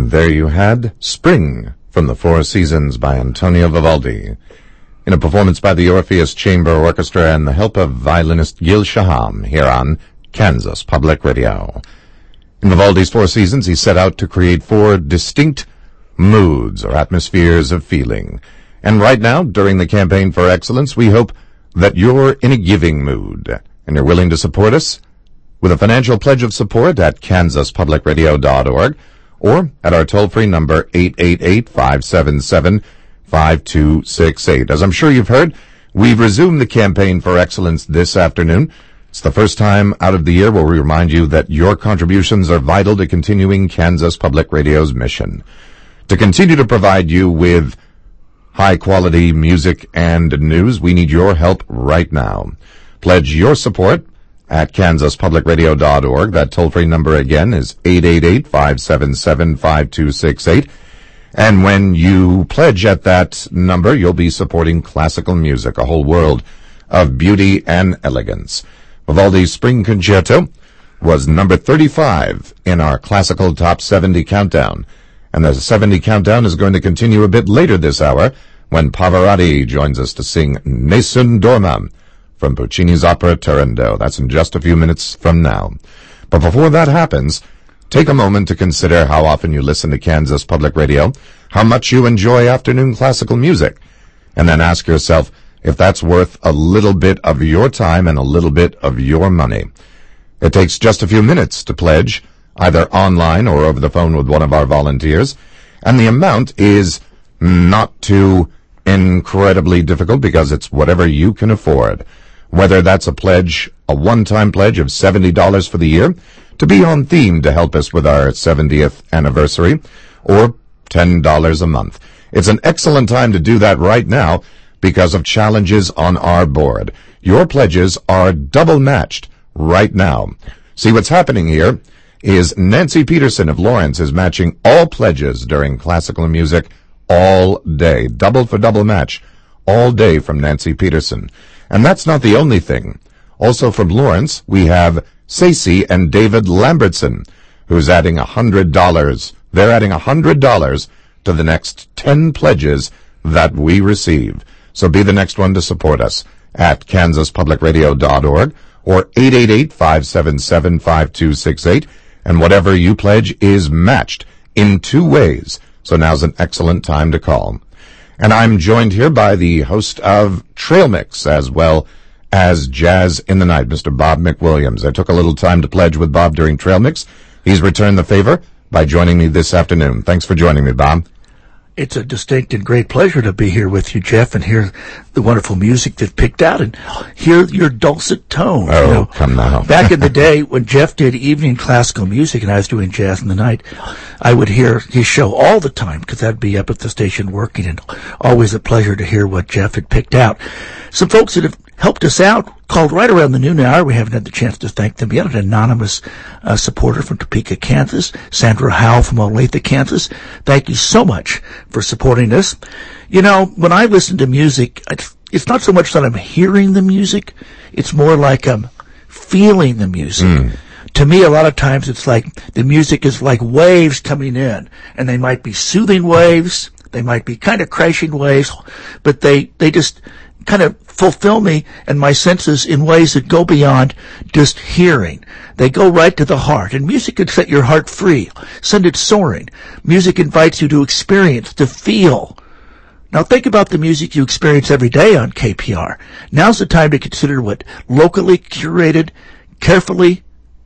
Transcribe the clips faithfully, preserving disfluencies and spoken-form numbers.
And there you had Spring from the Four Seasons by Antonio Vivaldi, in a performance by the Orpheus Chamber Orchestra and the help of violinist Gil Shaham here on Kansas Public Radio. In Vivaldi's Four Seasons, he set out to create four distinct moods or atmospheres of feeling. And right now, during the Campaign for Excellence, we hope that you're in a giving mood and you're willing to support us with a financial pledge of support at kansas public radio dot org or at our toll-free number eight eight eight, five seven seven, five two six eight. As I'm sure you've heard, we've resumed the Campaign for Excellence this afternoon. It's the first time out of the year where we remind you that your contributions are vital to continuing Kansas Public Radio's mission. To continue to provide you with high-quality music and news, we need your help right now. Pledge your support at kansas public radio dot org. That toll-free number again is eight eight eight, five seven seven, five two six eight. And when you pledge at that number, you'll be supporting classical music, a whole world of beauty and elegance. Vivaldi's Spring Concerto was number thirty-five in our classical top seventy countdown. And the seventy countdown is going to continue a bit later this hour when Pavarotti joins us to sing Nessun Dorma from Puccini's opera Turandot. That's in just a few minutes from now. But before that happens, take a moment to consider how often you listen to Kansas Public Radio, how much you enjoy afternoon classical music, and then ask yourself if that's worth a little bit of your time and a little bit of your money. It takes just a few minutes to pledge, either online or over the phone with one of our volunteers, and the amount is not too incredibly difficult because it's whatever you can afford. Whether that's a pledge, a one-time pledge of seventy dollars for the year, to be on theme to help us with our seventieth anniversary, or ten dollars a month. It's an excellent time to do that right now because of challenges on our board. Your pledges are double matched right now. See, what's happening here is Nancy Peterson of Lawrence is matching all pledges during classical music all day. Double for double match all day from Nancy Peterson. And that's not the only thing. Also from Lawrence, we have Stacey and David Lambertson, who's adding a hundred dollars. They're adding a hundred dollars to the next ten pledges that we receive. So be the next one to support us at kansas public radio dot org or eight eight eight, five seven seven, five two six eight. And whatever you pledge is matched in two ways. So now's an excellent time to call. And I'm joined here by the host of Trail Mix as well as Jazz in the Night, Mister Bob McWilliams. I took a little time to pledge with Bob during Trail Mix. He's returned the favor by joining me this afternoon. Thanks for joining me, Bob. It's a distinct and great pleasure to be here with you, Jeff, and hear the wonderful music that picked out and hear your dulcet tone. Oh, you know, come now. Back in the day when Jeff did evening classical music and I was doing Jazz in the Night, I would hear his show all the time because I'd be up at the station working, and always a pleasure to hear what Jeff had picked out. Some folks that have helped us out called right around the noon hour. We haven't had the chance to thank them yet. An anonymous uh, supporter from Topeka, Kansas. Sandra Howell from Olathe, Kansas. Thank you so much for supporting us. You know, when I listen to music, it's, it's not so much that I'm hearing the music. It's more like I'm feeling the music. Mm. To me, a lot of times it's like the music is like waves coming in, and they might be soothing waves. They might be kind of crashing waves, but they, they just kind of fulfill me and my senses in ways that go beyond just hearing. They go right to the heart. And music can set your heart free, send it soaring. Music invites you to experience, to feel. Now think about the music you experience every day on K P R. Now's the time to consider what locally curated, carefully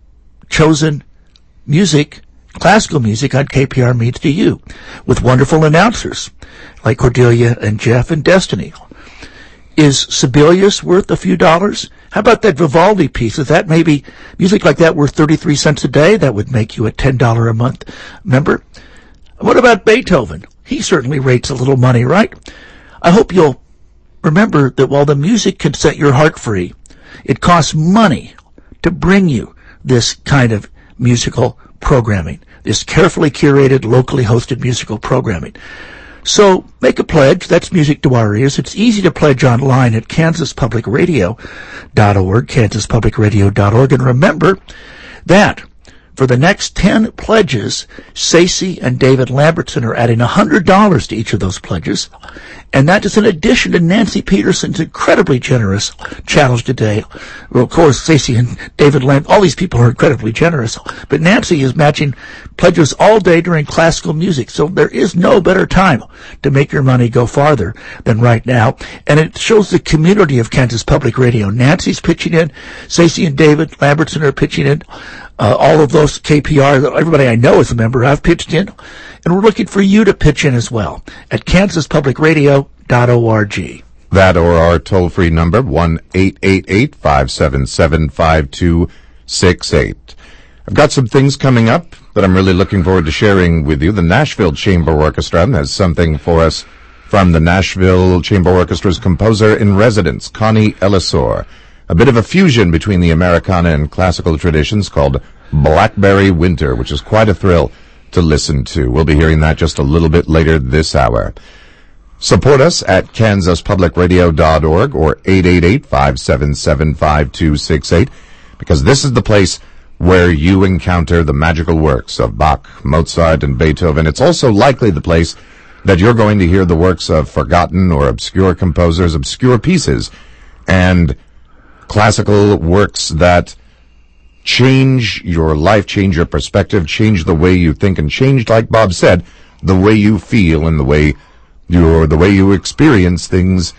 chosen music, classical music on K P R means to you, with wonderful announcers like Cordelia and Jeff and Destiny. Is Sibelius worth a few dollars? How about that Vivaldi piece? Is that maybe music like that worth thirty-three cents a day? That would make you a ten dollars a month member. What about Beethoven? He certainly rates a little money, right? I hope you'll remember that while the music can set your heart free, it costs money to bring you this kind of musical programming, this carefully curated, locally hosted musical programming. So make a pledge. That's music to our ears. It's easy to pledge online at kansas public radio dot org, kansas public radio dot org. And remember that For the next ten pledges, Stacey and David Lambertson are adding one hundred dollars to each of those pledges. And that is in addition to Nancy Peterson's incredibly generous challenge today. Well, of course, Stacey and David Lamb, all these people are incredibly generous. But Nancy is matching pledges all day during classical music. So there is no better time to make your money go farther than right now. And it shows the community of Kansas Public Radio. Nancy's pitching in. Stacey and David Lambertson are pitching in. Uh, all of those K P R, everybody I know is a member, I've pitched in. And we're looking for you to pitch in as well at kansas public radio dot org. That or our toll-free number, one eight eight eight, five seven seven, five two six eight. I've got some things coming up that I'm really looking forward to sharing with you. The Nashville Chamber Orchestra has something for us from the Nashville Chamber Orchestra's composer-in-residence, Connie Ellisor. A bit of a fusion between the Americana and classical traditions called Blackberry Winter, which is quite a thrill to listen to. We'll be hearing that just a little bit later this hour. Support us at kansas public radio dot org or eight eight eight, five seven seven, five two six eight, because this is the place where you encounter the magical works of Bach, Mozart, and Beethoven. It's also likely the place that you're going to hear the works of forgotten or obscure composers, obscure pieces, and classical works that change your life, change your perspective, change the way you think, and change, like Bob said, the way you feel and the way you the way you experience things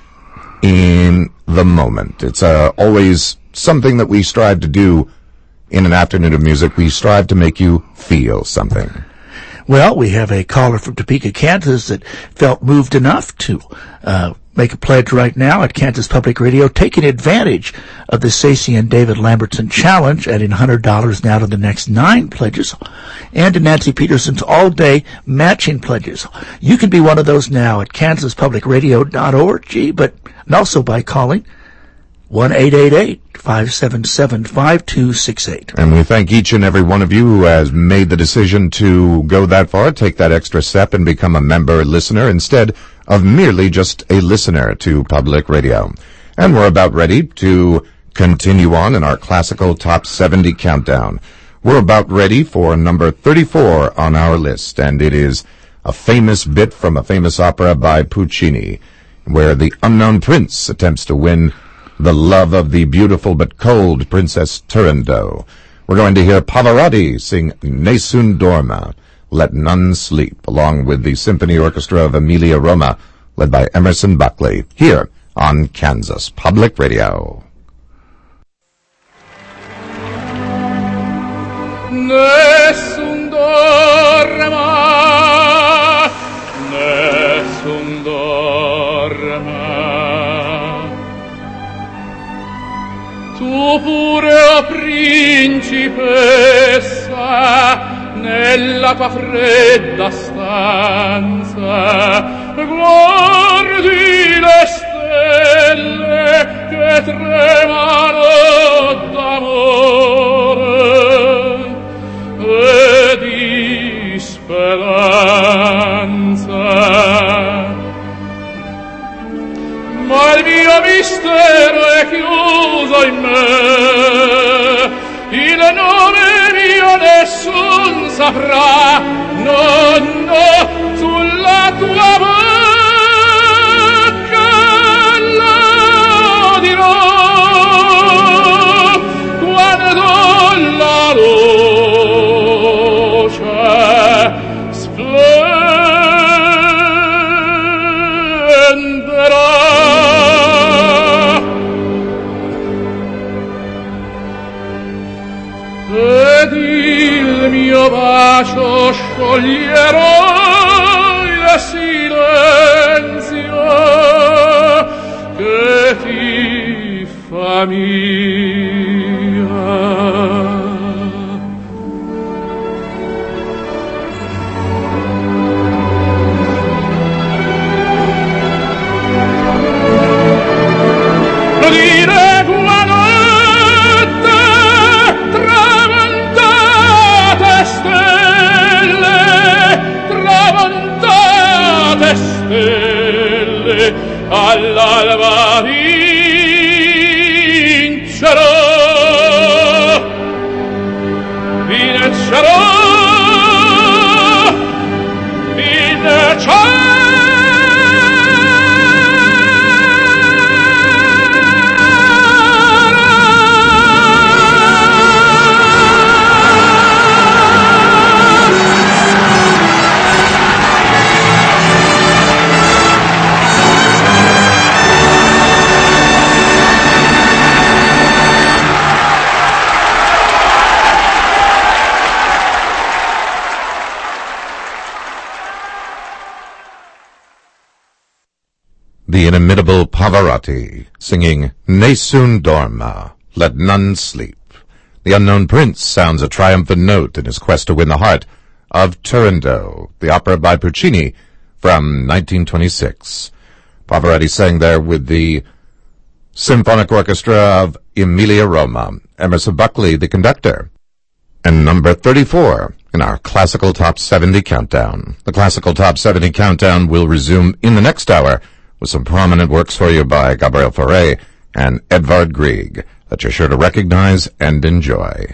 in the moment. It's uh, always something that we strive to do in an afternoon of music. We strive to make you feel something. Well, we have a caller from Topeka, Kansas that felt moved enough to uh, make a pledge right now at Kansas Public Radio, taking advantage of the Stacey and David Lambertson challenge, adding one hundred dollars now to the next nine pledges, and to Nancy Peterson's all-day matching pledges. You can be one of those now at kansas public radio dot org, but and also by calling one eight eight eight, five seven seven, five two six eight. And we thank each and every one of you who has made the decision to go that far, take that extra step, and become a member listener instead of merely just a listener to public radio. And we're about ready to continue on in our classical top seventy countdown. We're about ready for number thirty-four on our list, and it is a famous bit from a famous opera by Puccini, where the unknown prince attempts to win the love of the beautiful but cold Princess Turandot. We're going to hear Pavarotti sing Nessun Dorma, Let None Sleep, along with the Symphony Orchestra of Emilia Roma, led by Emerson Buckley, here on Kansas Public Radio. Nessun dorma, nessun dorma. Tu pure, o principessa, nella tua fredda stanza, guardi le stelle che tremano d'amore e di speranza. Ma il mio mistero è chiuso in me, il nome mio nessun saprà, no, no, sulla tua bocca lo dirò, quando la luce splenderà. Ed il mio bacio scioglierò il silenzio che ti fa mia. Dire buonanotte, tramontate stelle, tramontate stelle, all'alba vincerò, vincerò. the inimitable Pavarotti, singing Nessun dorma, let none sleep. The unknown prince sounds a triumphant note in his quest to win the heart of Turandot, the opera by Puccini from nineteen twenty-six. Pavarotti sang there with the Symphonic Orchestra of Emilia-Roma, Emerson Buckley, the conductor. And number thirty-four in our Classical Top seventy Countdown. The Classical Top seventy Countdown will resume in the next hour with some prominent works for you by Gabriel Fauré and Edvard Grieg that you're sure to recognize and enjoy.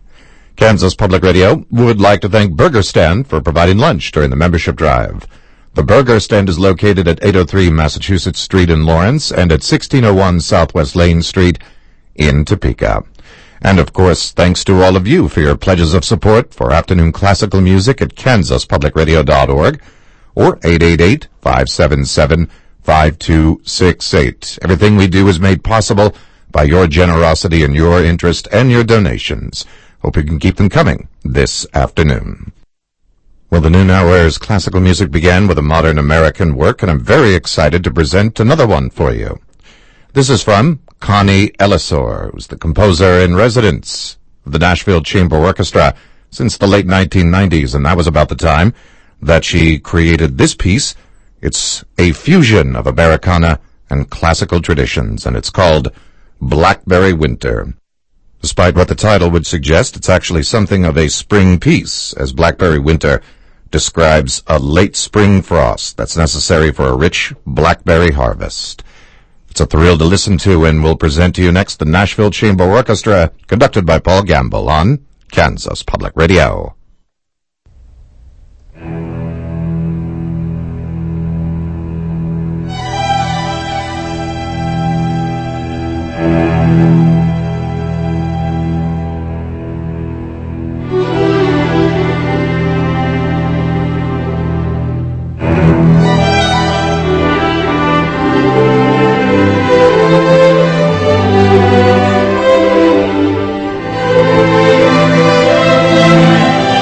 Kansas Public Radio would like to thank Burger Stand for providing lunch during the membership drive. The Burger Stand is located at eight oh three Massachusetts Street in Lawrence and at sixteen oh one Southwest Lane Street in Topeka. And, of course, thanks to all of you for your pledges of support for afternoon classical music at kansas public radio dot org or eight eight eight, five seven seven, five two six eight. Everything we do is made possible by your generosity and your interest and your donations. Hope you can keep them coming this afternoon. Well, the noon hour's classical music began with a modern American work, and I'm very excited to present another one for you. This is from Connie Ellisor, who's the composer in residence of the Nashville Chamber Orchestra since the late nineteen nineties, and that was about the time that she created this piece. It's a fusion of Americana and classical traditions, and it's called Blackberry Winter. Despite what the title would suggest, it's actually something of a spring piece, as Blackberry Winter describes a late spring frost that's necessary for a rich blackberry harvest. It's a thrill to listen to, and we'll present to you next the Nashville Chamber Orchestra, conducted by Paul Gamble on Kansas Public Radio. Thank you.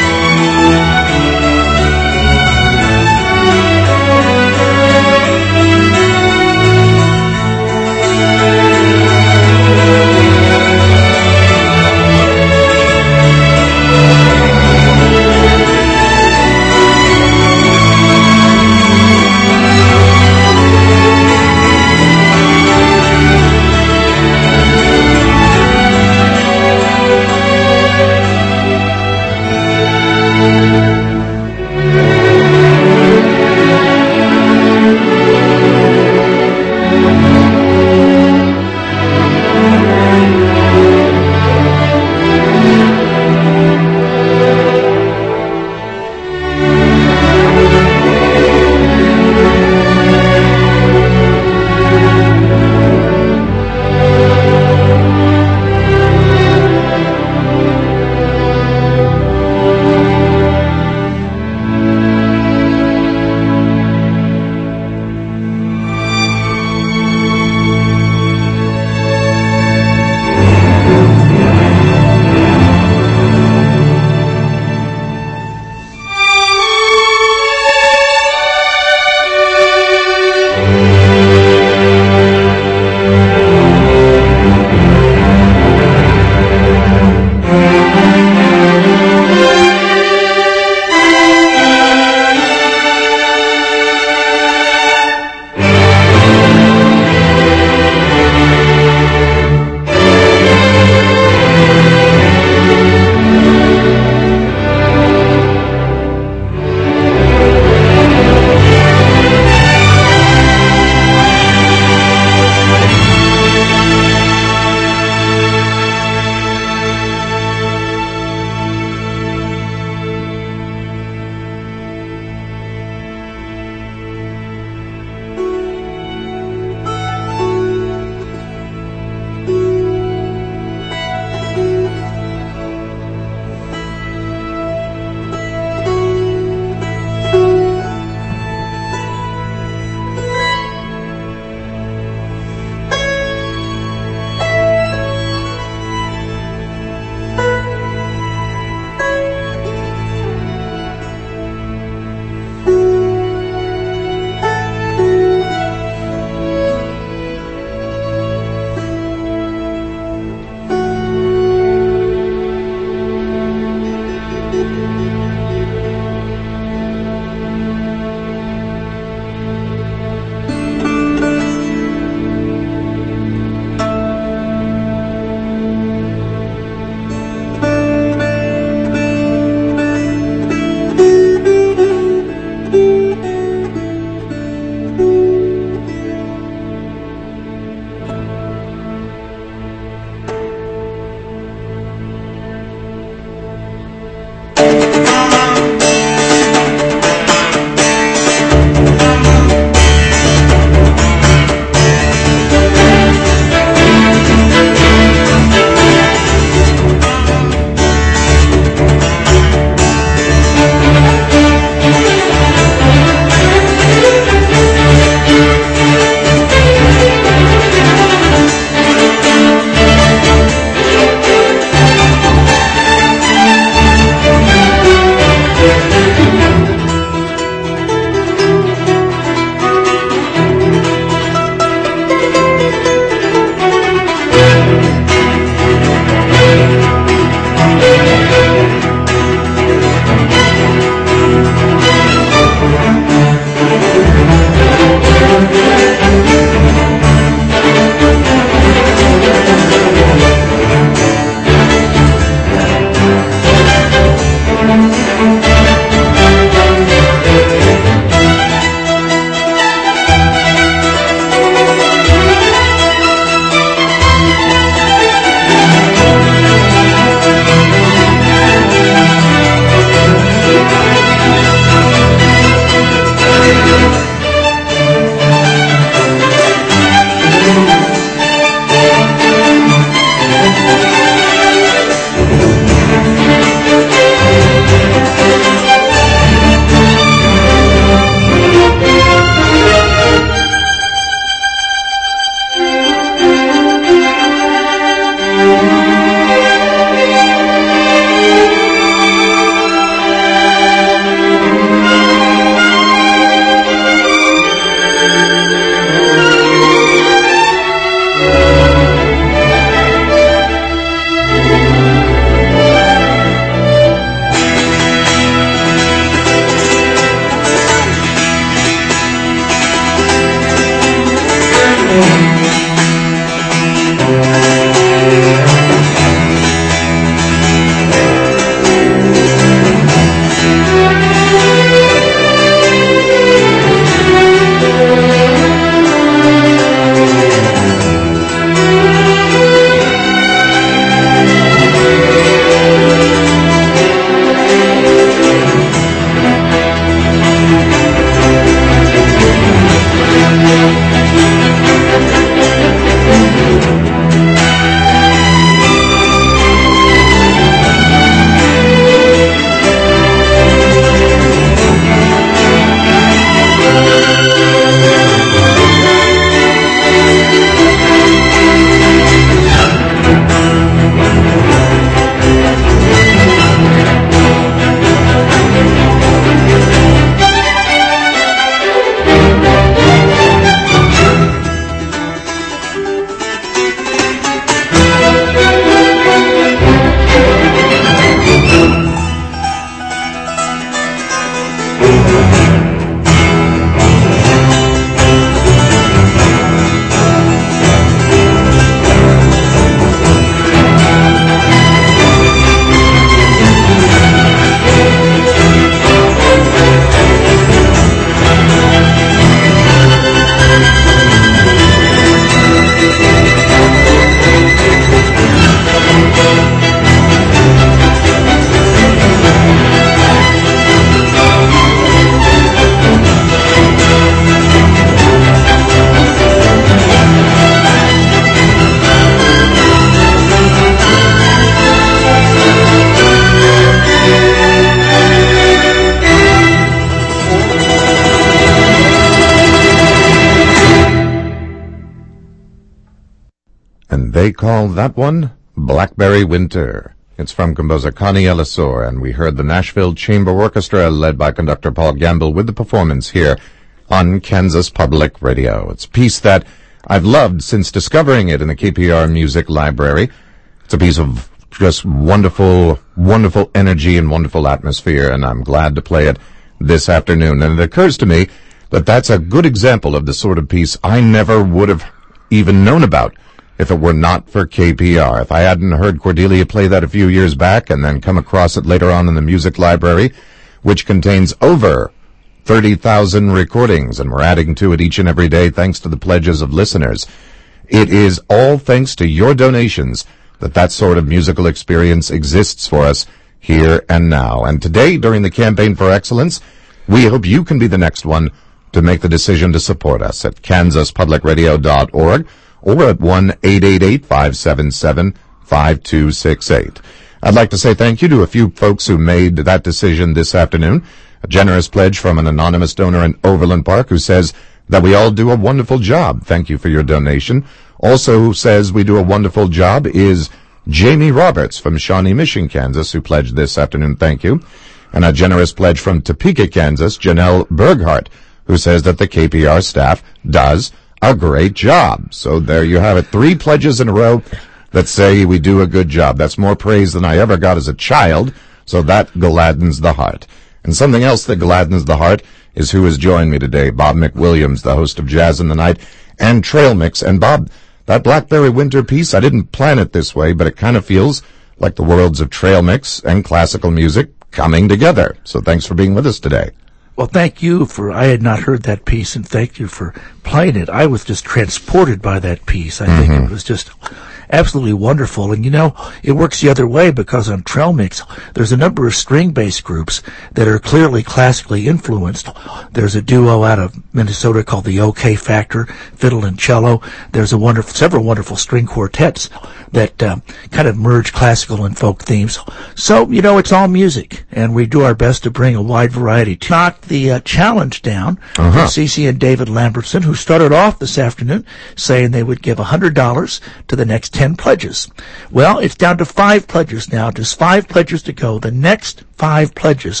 They call that one Blackberry Winter. It's from composer Connie Elisor, and we heard the Nashville Chamber Orchestra led by conductor Paul Gamble with the performance here on Kansas Public Radio. It's a piece that I've loved since discovering it in the K P R Music Library. It's a piece of just wonderful, wonderful energy and wonderful atmosphere, and I'm glad to play it this afternoon. And it occurs to me that that's a good example of the sort of piece I never would have even known about if it were not for K P R. If I hadn't heard Cordelia play that a few years back and then come across it later on in the music library, which contains over thirty thousand recordings, and we're adding to it each and every day thanks to the pledges of listeners. It is all thanks to your donations that that sort of musical experience exists for us here and now. And today, during the Campaign for Excellence, we hope you can be the next one to make the decision to support us at kansas public radio dot org or at one eight eight eight, five seven seven, five two six eight. I'd like to say thank you to a few folks who made that decision this afternoon. A generous pledge from an anonymous donor in Overland Park who says that we all do a wonderful job. Thank you for your donation. Also who says we do a wonderful job is Jamie Roberts from Shawnee Mission, Kansas, who pledged this afternoon. Thank you. And a generous pledge from Topeka, Kansas, Janelle Berghart, who says that the K P R staff does a great job. So there you have it. Three pledges in a row that say we do a good job. That's more praise than I ever got as a child, so that gladdens the heart. And something else that gladdens the heart is who has joined me today, Bob McWilliams, the host of Jazz in the Night and Trail Mix. And Bob, that Blackberry Winter piece, I didn't plan it this way, but it kind of feels like the worlds of trail mix and classical music coming together. So thanks for being with us today. Well, thank you for, I had not heard that piece, and thank you for playing it. I was just transported by that piece. I mm-hmm. think it was just absolutely wonderful. And, you know, it works the other way because on Trail Mix, there's a number of string-based groups that are clearly classically influenced. There's a duo out of Minnesota called the OK Factor, fiddle and cello. There's a wonderful, several wonderful string quartets that um, kind of merge classical and folk themes. So, you know, it's all music, and we do our best to bring a wide variety to knock the uh, challenge down uh-huh. from Cece and David Lambertson, who started off this afternoon saying they would give one hundred dollars to the next ten pledges. Well, it's down to five pledges now. Just five pledges to go. The next five pledges,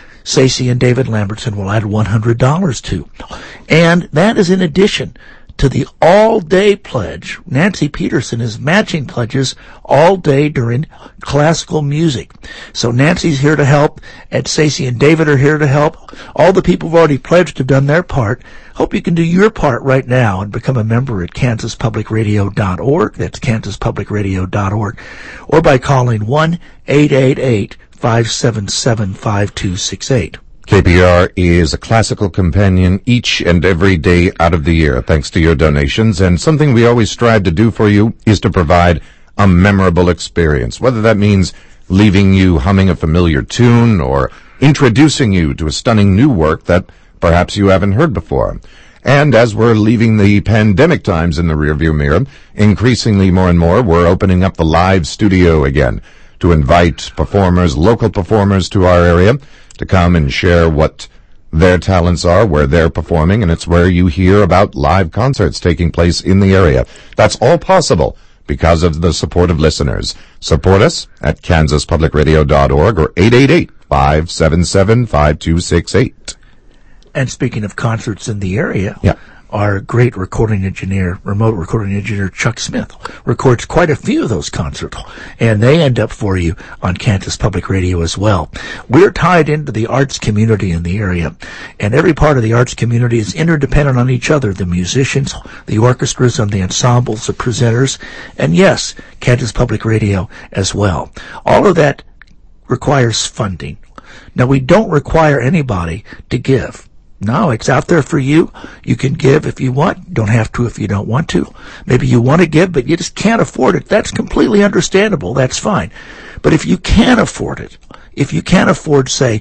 Cece and David Lambertson will add one hundred dollars to. And that is in addition to the all-day pledge. Nancy Peterson is matching pledges all day during classical music. So Nancy's here to help, and Stacey and David are here to help. All the people who've already pledged have done their part. Hope you can do your part right now and become a member at kansas public radio dot org. That's kansas public radio dot org. Or by calling one eight eight eight, five seven seven, five two six eight. K P R is a classical companion each and every day out of the year, thanks to your donations. And something we always strive to do for you is to provide a memorable experience, whether that means leaving you humming a familiar tune or introducing you to a stunning new work that perhaps you haven't heard before. And as we're leaving the pandemic times in the rearview mirror, increasingly more and more, we're opening up the live studio again to invite performers, local performers to our area, to come and share what their talents are, where they're performing, and it's where you hear about live concerts taking place in the area. That's all possible because of the support of listeners. Support us at kansas public radio dot org or eight eight eight, five seven seven, five two six eight. And speaking of concerts in the area, yeah. our great recording engineer, remote recording engineer Chuck Smith, records quite a few of those concerts, and they end up for you on Kansas Public Radio as well. We're tied into the arts community in the area, and every part of the arts community is interdependent on each other, the musicians, the orchestras, and the ensembles, the presenters, and yes, Kansas Public Radio as well. All of that requires funding. Now, we don't require anybody to give. No, it's out there for you. You can give if you want. Don't have to if you don't want to. Maybe you want to give, but you just can't afford it. That's completely understandable. That's fine. But if you can afford it, if you can afford, say,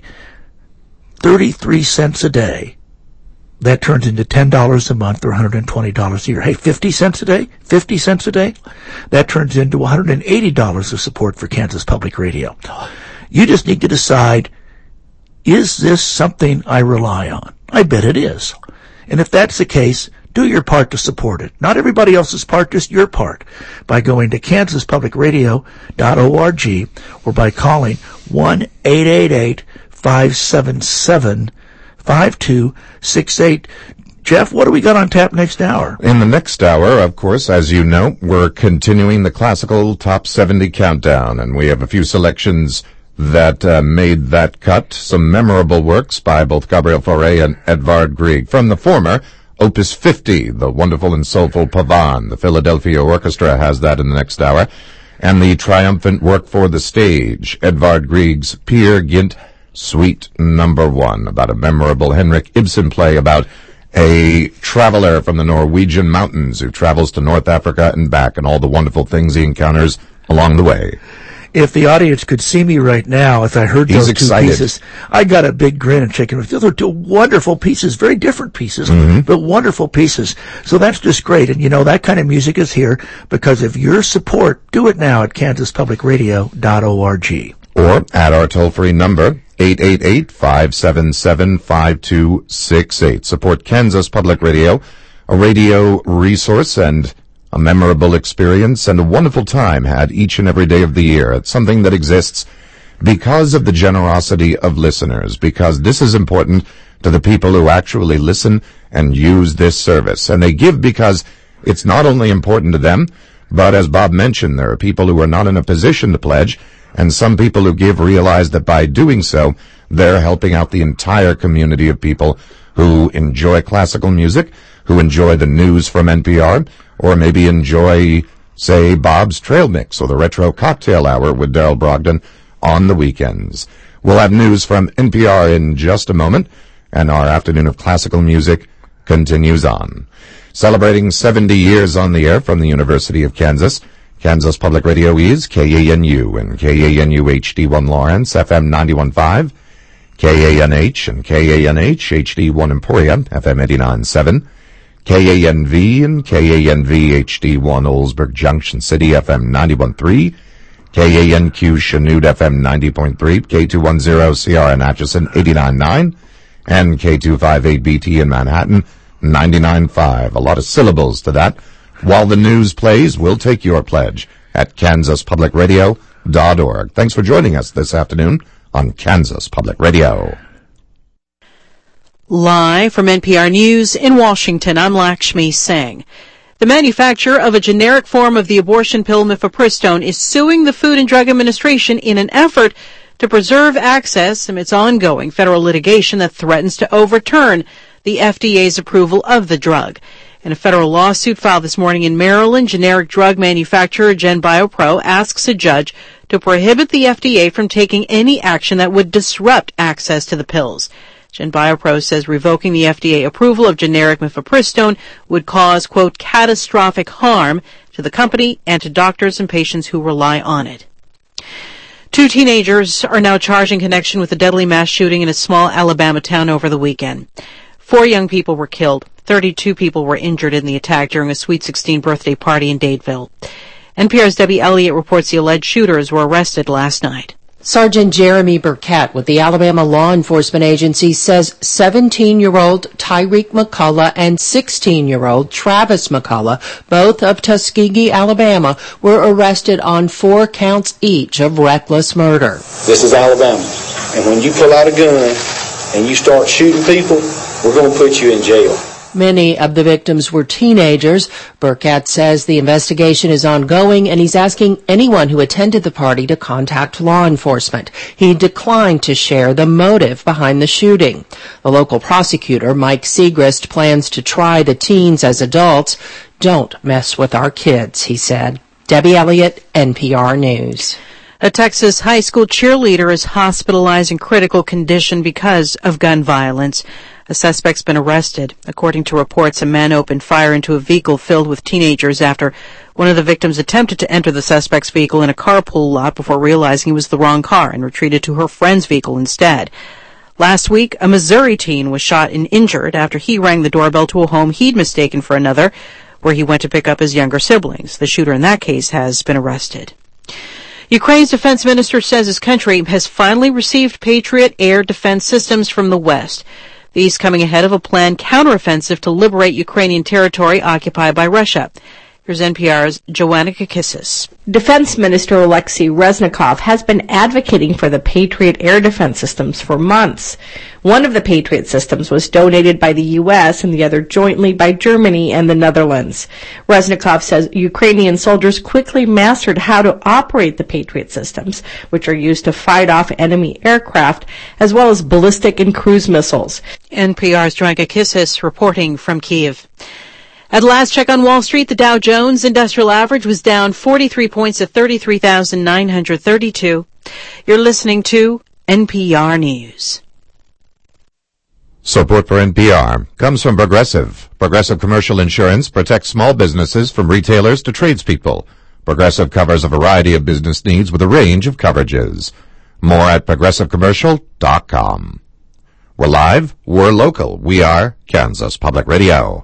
thirty-three cents a day, that turns into ten dollars a month or one hundred twenty dollars a year. Hey, fifty cents a day? fifty cents a day? That turns into one hundred eighty dollars of support for Kansas Public Radio. You just need to decide, is this something I rely on? I bet it is. And if that's the case, do your part to support it. Not everybody else's part, just your part, by going to kansas public radio dot org or by calling one eight eight eight, five seven seven, five two six eight. Jeff, what do we got on tap next hour? In the next hour, of course, as you know, we're continuing the classical Top seventy countdown, and we have a few selections that uh, made that cut. Some memorable works by both Gabriel Fauré and Edvard Grieg. From the former, Opus fifty, the wonderful and soulful Pavan. The Philadelphia Orchestra has that in the next hour. And the triumphant work for the stage, Edvard Grieg's Peer Gynt Suite Number One, about a memorable Henrik Ibsen play about a traveler from the Norwegian mountains who travels to North Africa and back, and all the wonderful things he encounters along the way. If the audience could see me right now, as I heard He's those excited. two pieces, I got a big grin and shaking. Those are two wonderful pieces, very different pieces, mm-hmm. but wonderful pieces. So that's just great. And, you know, that kind of music is here because of your support. Do it now at kansas public radio dot org. Or at our toll-free number, eight eight eight, five seven seven, five two six eight. Support Kansas Public Radio, a radio resource and a memorable experience and a wonderful time had each and every day of the year. It's something that exists because of the generosity of listeners, because this is important to the people who actually listen and use this service. And they give because it's not only important to them, but as Bob mentioned, there are people who are not in a position to pledge, and some people who give realize that by doing so, they're helping out the entire community of people who enjoy classical music, who enjoy the news from N P R, or maybe enjoy, say, Bob's Trail Mix or the Retro Cocktail Hour with Daryl Brogdon on the weekends. We'll have news from N P R in just a moment, and our afternoon of classical music continues on. Celebrating seventy years on the air from the University of Kansas, Kansas Public Radio is K A N U and K A N U H D one Lawrence, F M ninety-one point five, K A N H and K A N H H D one Emporia, F M eighty-nine point seven, K A N V and K A N V H D one Oldsburg Junction City, F M ninety-one point three, K A N Q Chanute, F M ninety point three, K two ten C R N Atchison, eighty-nine point nine, and K two fifty-eight B T in Manhattan, ninety-nine point five. A lot of syllables to that. While the news plays, we'll take your pledge at kansas public radio dot org. Thanks for joining us this afternoon on Kansas Public Radio. Live from N P R News in Washington, I'm Lakshmi Singh. The manufacturer of a generic form of the abortion pill mifepristone is suing the Food and Drug Administration in an effort to preserve access amidst ongoing federal litigation that threatens to overturn the F D A's approval of the drug. In a federal lawsuit filed this morning in Maryland, generic drug manufacturer GenBioPro asks a judge to prohibit the F D A from taking any action that would disrupt access to the pills. GenBioPro says revoking the F D A approval of generic mifepristone would cause, quote, catastrophic harm to the company and to doctors and patients who rely on it. Two teenagers are now charged in connection with a deadly mass shooting in a small Alabama town over the weekend. Four young people were killed. thirty-two people were injured in the attack during a Sweet sixteen birthday party in Dadeville. N P R's Debbie Elliott reports the alleged shooters were arrested last night. Sergeant Jeremy Burkett with the Alabama Law Enforcement Agency says seventeen-year-old Tyreek McCullough and sixteen-year-old Travis McCullough, both of Tuskegee, Alabama, were arrested on four counts each of reckless murder. This is Alabama, and when you pull out a gun and you start shooting people, we're going to put you in jail. Many of the victims were teenagers. Burkett says the investigation is ongoing, and he's asking anyone who attended the party to contact law enforcement. He declined to share the motive behind the shooting. The local prosecutor, Mike Segrist, plans to try the teens as adults. Don't mess with our kids, he said. Debbie Elliott, N P R News. A Texas high school cheerleader is hospitalized in critical condition because of gun violence. A suspect's been arrested. According to reports, a man opened fire into a vehicle filled with teenagers after one of the victims attempted to enter the suspect's vehicle in a carpool lot before realizing it was the wrong car and retreated to her friend's vehicle instead. Last week, a Missouri teen was shot and injured after he rang the doorbell to a home he'd mistaken for another, where he went to pick up his younger siblings. The shooter in that case has been arrested. Ukraine's defense minister says his country has finally received Patriot air defense systems from the West. These coming ahead of a planned counteroffensive to liberate Ukrainian territory occupied by Russia. Here's N P R's Joanna Kakissis. Defense Minister Alexei Reznikov has been advocating for the Patriot air defense systems for months. One of the Patriot systems was donated by the U S and the other jointly by Germany and the Netherlands. Reznikov says Ukrainian soldiers quickly mastered how to operate the Patriot systems, which are used to fight off enemy aircraft, as well as ballistic and cruise missiles. N P R's Joanna Kakissis reporting from Kyiv. At last check on Wall Street, the Dow Jones Industrial Average was down forty-three points at thirty-three thousand nine hundred thirty-two. You're listening to N P R News. Support for N P R comes from Progressive. Progressive Commercial Insurance protects small businesses from retailers to tradespeople. Progressive covers a variety of business needs with a range of coverages. More at progressive commercial dot com. We're live, we're local, we are Kansas Public Radio.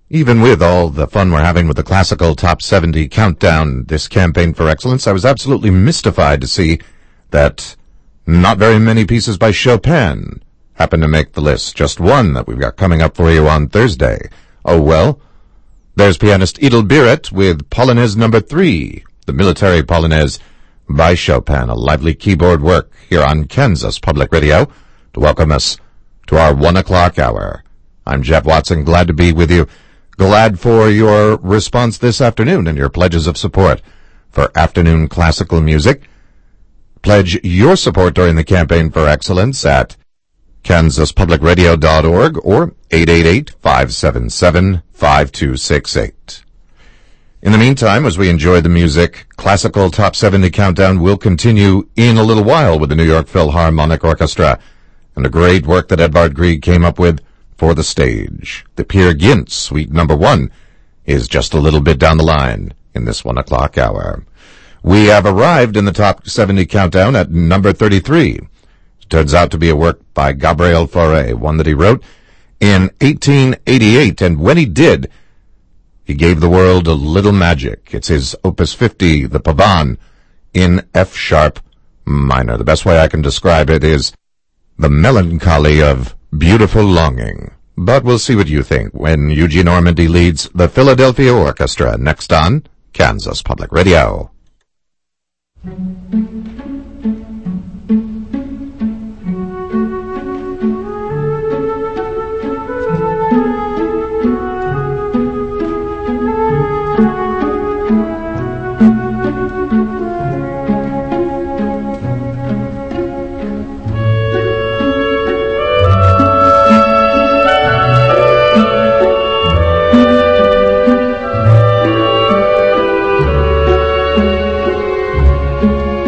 Even with all the fun we're having with the classical top seventy countdown, this campaign for excellence, I was absolutely mystified to see that not very many pieces by Chopin happen to make the list. Just one that we've got coming up for you on Thursday. Oh well, there's pianist Edel Biret with Polonaise number three, the military Polonaise by Chopin, a lively keyboard work here on Kansas Public Radio to welcome us to our one o'clock hour. I'm Jeff Watson, glad to be with you. Glad for your response this afternoon and your pledges of support for afternoon classical music. Pledge your support during the campaign for excellence at kansas public radio dot org or eight eight eight, five seven seven, five two six eight. In the meantime, as we enjoy the music, Classical Top seventy Countdown will continue in a little while with the New York Philharmonic Orchestra and a great work that Edvard Grieg came up with for the stage. The Peer Gynt Suite Number One is just a little bit down the line in this one o'clock hour. We have arrived in the Top seventy Countdown at number thirty-three. It turns out to be a work by Gabriel Fauré, one that he wrote in eighteen eighty-eight, and when he did, he gave the world a little magic. It's his Opus fifty, the Pavane, in F-sharp minor. The best way I can describe it is the melancholy of beautiful longing. But we'll see what you think when Eugene Ormandy leads the Philadelphia Orchestra next on Kansas Public Radio. Thank you.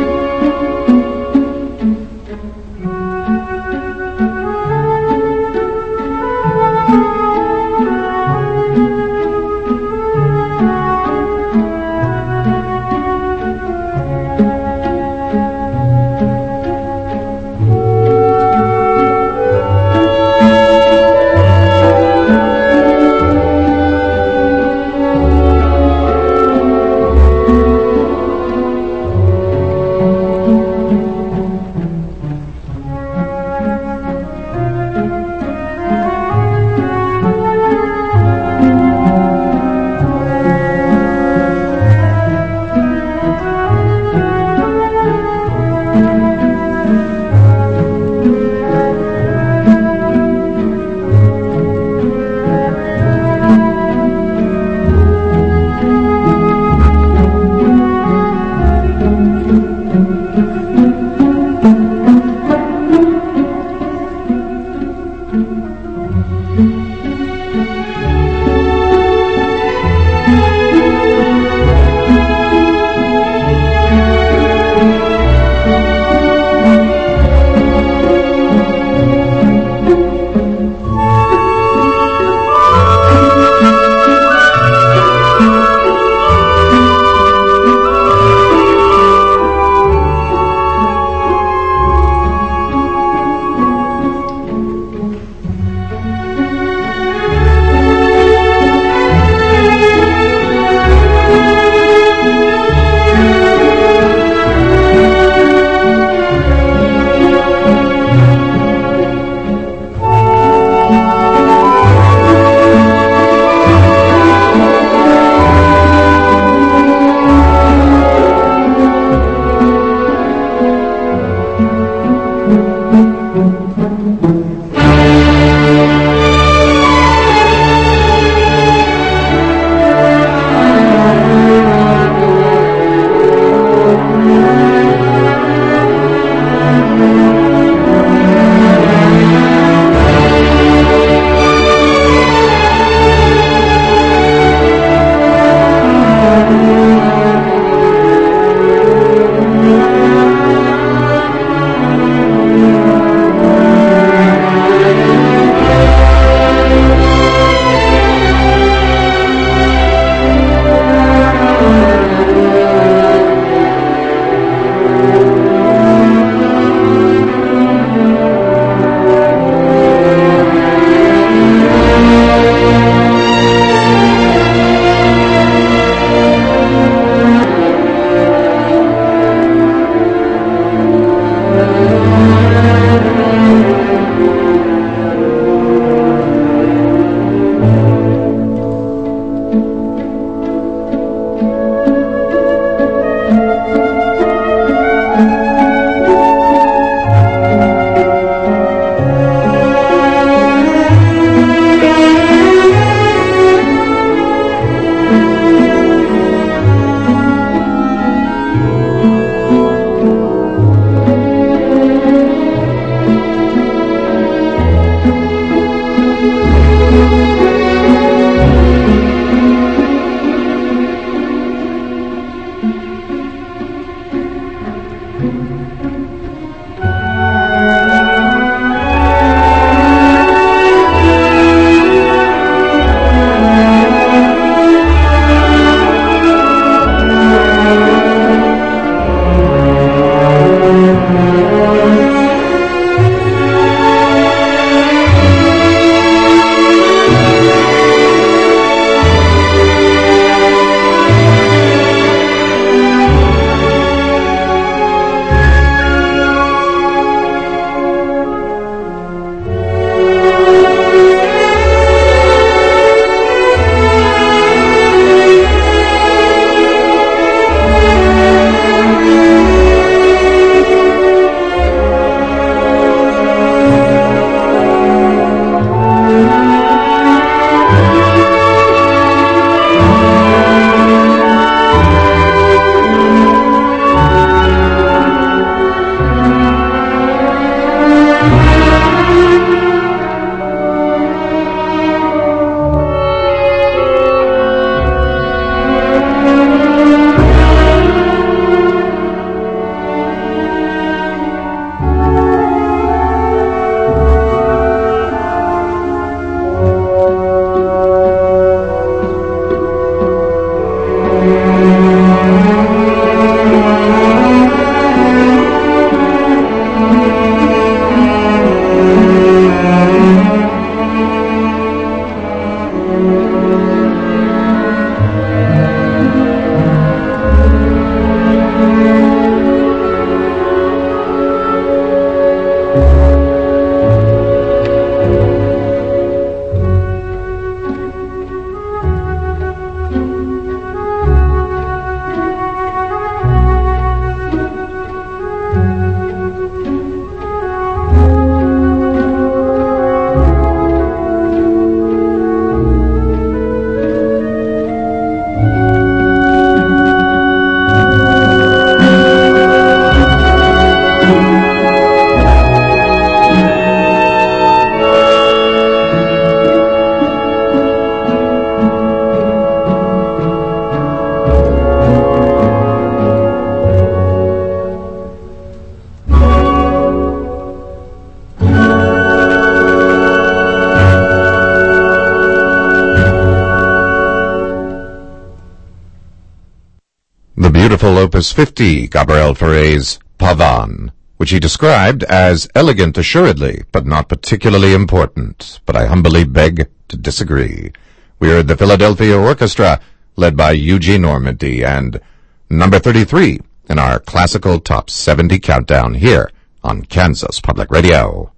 wonderful Opus fifty, Gabriel Fauré's Pavane, which he described as elegant assuredly, but not particularly important. But I humbly beg to disagree. We heard the Philadelphia Orchestra, led by Eugene Ormandy, and number thirty-three in our classical top seventy countdown here on Kansas Public Radio.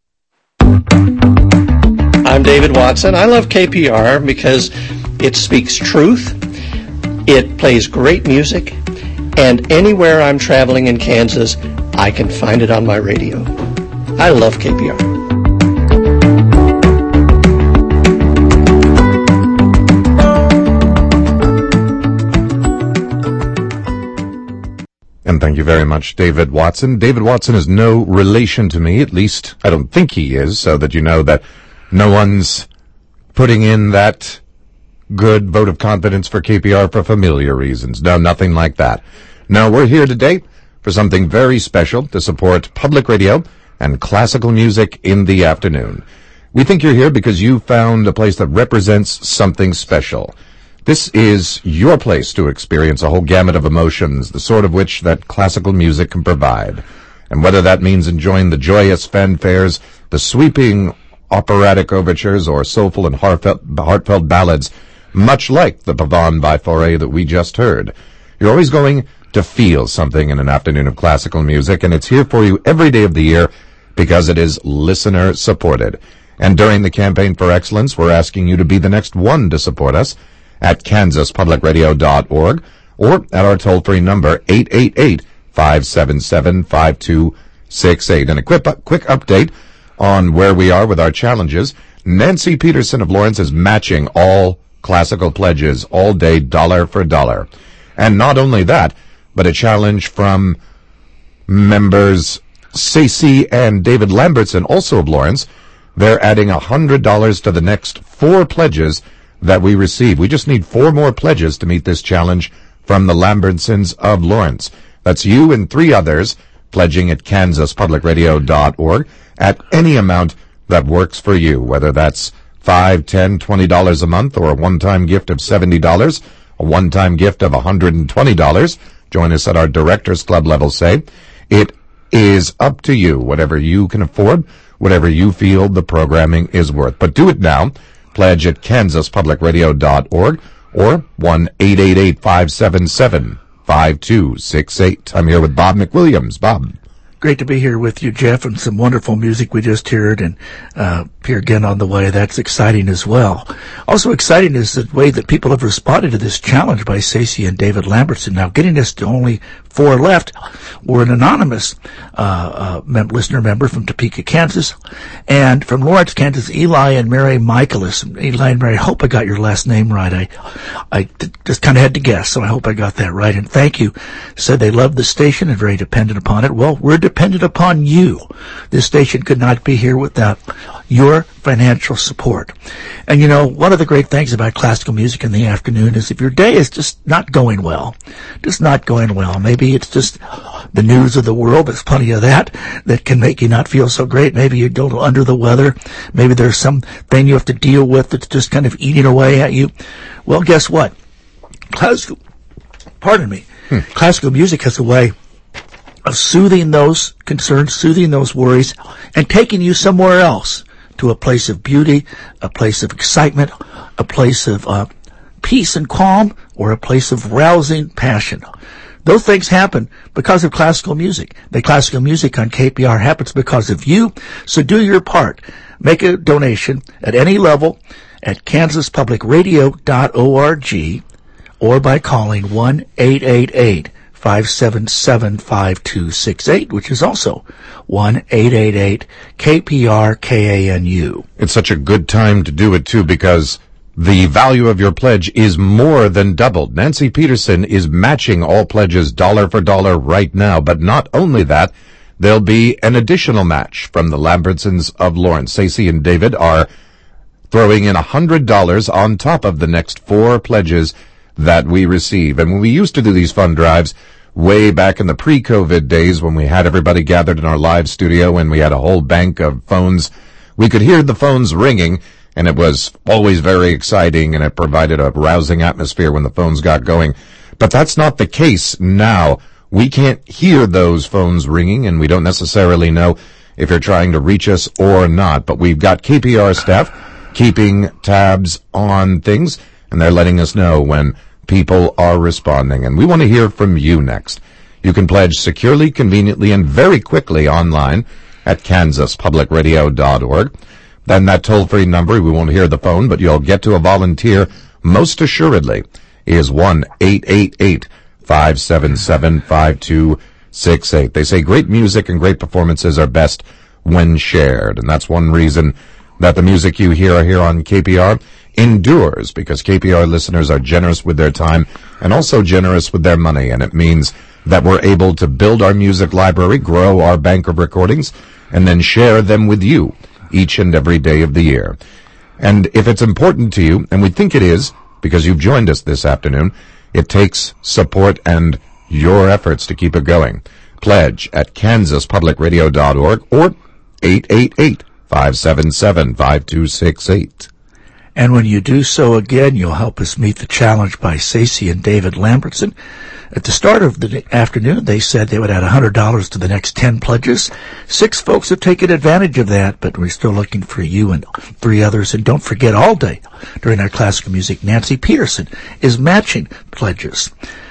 I'm David Watson. I love K P R because it speaks truth, it plays great music, and anywhere I'm traveling in Kansas, I can find it on my radio. I love K P R. And thank you very much, David Watson. David Watson is no relation to me, at least I don't think he is, so that you know that no one's putting in that good vote of confidence for K P R for familiar reasons. No, nothing like that. No, we're here today for something very special to support public radio and classical music in the afternoon. We think you're here because you found a place that represents something special. This is your place to experience a whole gamut of emotions, the sort of which that classical music can provide. And whether that means enjoying the joyous fanfares, the sweeping operatic overtures, or soulful and heartfelt, heartfelt ballads, much like the Pavane by Fauré that we just heard, you're always going to feel something in an afternoon of classical music, and it's here for you every day of the year because it is listener-supported. And during the Campaign for Excellence, we're asking you to be the next one to support us at kansas public radio dot org or at our toll-free number eight eight eight, five seven seven, five two six eight. And a quick, quick update on where we are with our challenges. Nancy Peterson of Lawrence is matching all classical pledges all day, dollar for dollar. And not only that, but a challenge from members Stacey and David Lambertson, also of Lawrence. They're adding one hundred dollars to the next four pledges that we receive. We just need four more pledges to meet this challenge from the Lambertsons of Lawrence. That's you and three others pledging at kansas public radio dot org at any amount that works for you, whether that's five, ten, twenty dollars a month, or a one-time gift of seventy dollars, a one-time gift of one hundred twenty dollars. Join us at our Directors Club level, say. It is up to you, whatever you can afford, whatever you feel the programming is worth. But do it now. Pledge at kansas public radio dot org or one eight eight eight, five seven seven, five two six eight. I'm here with Bob McWilliams. Bob. Great to be here with you, Jeff, and some wonderful music we just heard, and uh, Peer Gynt on the way. That's exciting as well. Also exciting is the way that people have responded to this challenge by Stacey and David Lambertson. Now, getting us to only four left were an anonymous uh, uh, mem- listener member from Topeka, Kansas, and from Lawrence, Kansas, Eli and Mary Michaelis. Eli and Mary, I hope I got your last name right. I, I d- just kind of had to guess, so I hope I got that right. And thank you. Said they love the station and very dependent upon it. Well, we're dependent upon you. This station could not be here without your financial support. And you know, one of the great things about classical music in the afternoon is if your day is just not going well, just not going well, maybe it's just the news of the world, there's plenty of that, that can make you not feel so great. Maybe you're a little under the weather. Maybe there's something you have to deal with that's just kind of eating away at you. Well, guess what? Classical, pardon me, hmm. classical music has a way of soothing those concerns, soothing those worries, and taking you somewhere else, to a place of beauty, a place of excitement, a place of uh, peace and calm, or a place of rousing passion. Those things happen because of classical music. The classical music on K P R happens because of you, so do your part. Make a donation at any level at kansas public radio dot org or by calling one eight eight eight, five seven seven, five two six eight, which is also one eight eight eight, K P R K A N U. It's such a good time to do it, too, because the value of your pledge is more than doubled. Nancy Peterson is matching all pledges dollar for dollar right now. But not only that, there'll be an additional match from the Lambertsons of Lawrence. Stacey and David are throwing in one hundred dollars on top of the next four pledges that we receive. And when we used to do these fund drives way back in the pre-COVID days, when we had everybody gathered in our live studio and we had a whole bank of phones, we could hear the phones ringing, and it was always very exciting, and it provided a rousing atmosphere when the phones got going. But that's not the case now. We can't hear those phones ringing, and we don't necessarily know if you're trying to reach us or not. But we've got K P R staff keeping tabs on things, and they're letting us know when people are responding. And we want to hear from you next. You can pledge securely, conveniently, and very quickly online at kansas public radio dot org. Then that toll-free number, we won't hear the phone, but you'll get to a volunteer most assuredly, is one eight eight eight, five seven seven, five two six eight. They say great music and great performances are best when shared, and that's one reason that the music you hear here on K P R endures, because K P R listeners are generous with their time and also generous with their money, and it means that we're able to build our music library, grow our bank of recordings, and then share them with you each and every day of the year. And if it's important to you, and we think it is, because you've joined us this afternoon, it takes support and your efforts to keep it going. Pledge at kansas public radio dot org or eight eight eight, five seven seven, five two six eight. And when you do so again, you'll help us meet the challenge by Stacey and David Lambertson. At the start of the afternoon, they said they would add one hundred dollars to the next ten pledges. Six folks have taken advantage of that, but we're still looking for you and three others. And don't forget, all day during our classical music, Nancy Peterson is matching pledges.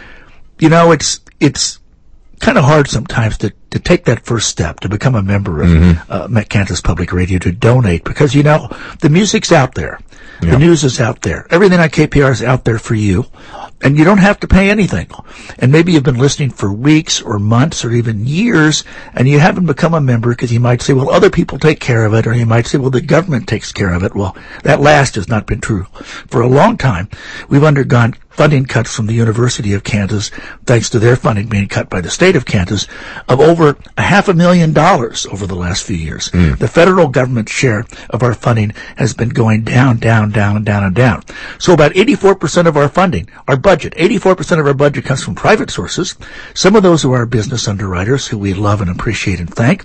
You know, it's it's kind of hard sometimes to, to take that first step, to become a member of mm-hmm. uh, Kansas Public Radio, to donate, because, you know, the music's out there. The news is out there. Everything on K P R is out there for you. And you don't have to pay anything. And maybe you've been listening for weeks or months or even years, and you haven't become a member because you might say, well, other people take care of it, or you might say, well, the government takes care of it. Well, that last has not been true. For a long time, we've undergone funding cuts from the University of Kansas, thanks to their funding being cut by the state of Kansas, of over a half a million dollars over the last few years. Mm. The federal government share of our funding has been going down, down, down, down, and down. So about eighty-four percent of our funding, our budget, eighty-four percent of our budget comes from private sources. Some of those are our business underwriters, who we love and appreciate and thank.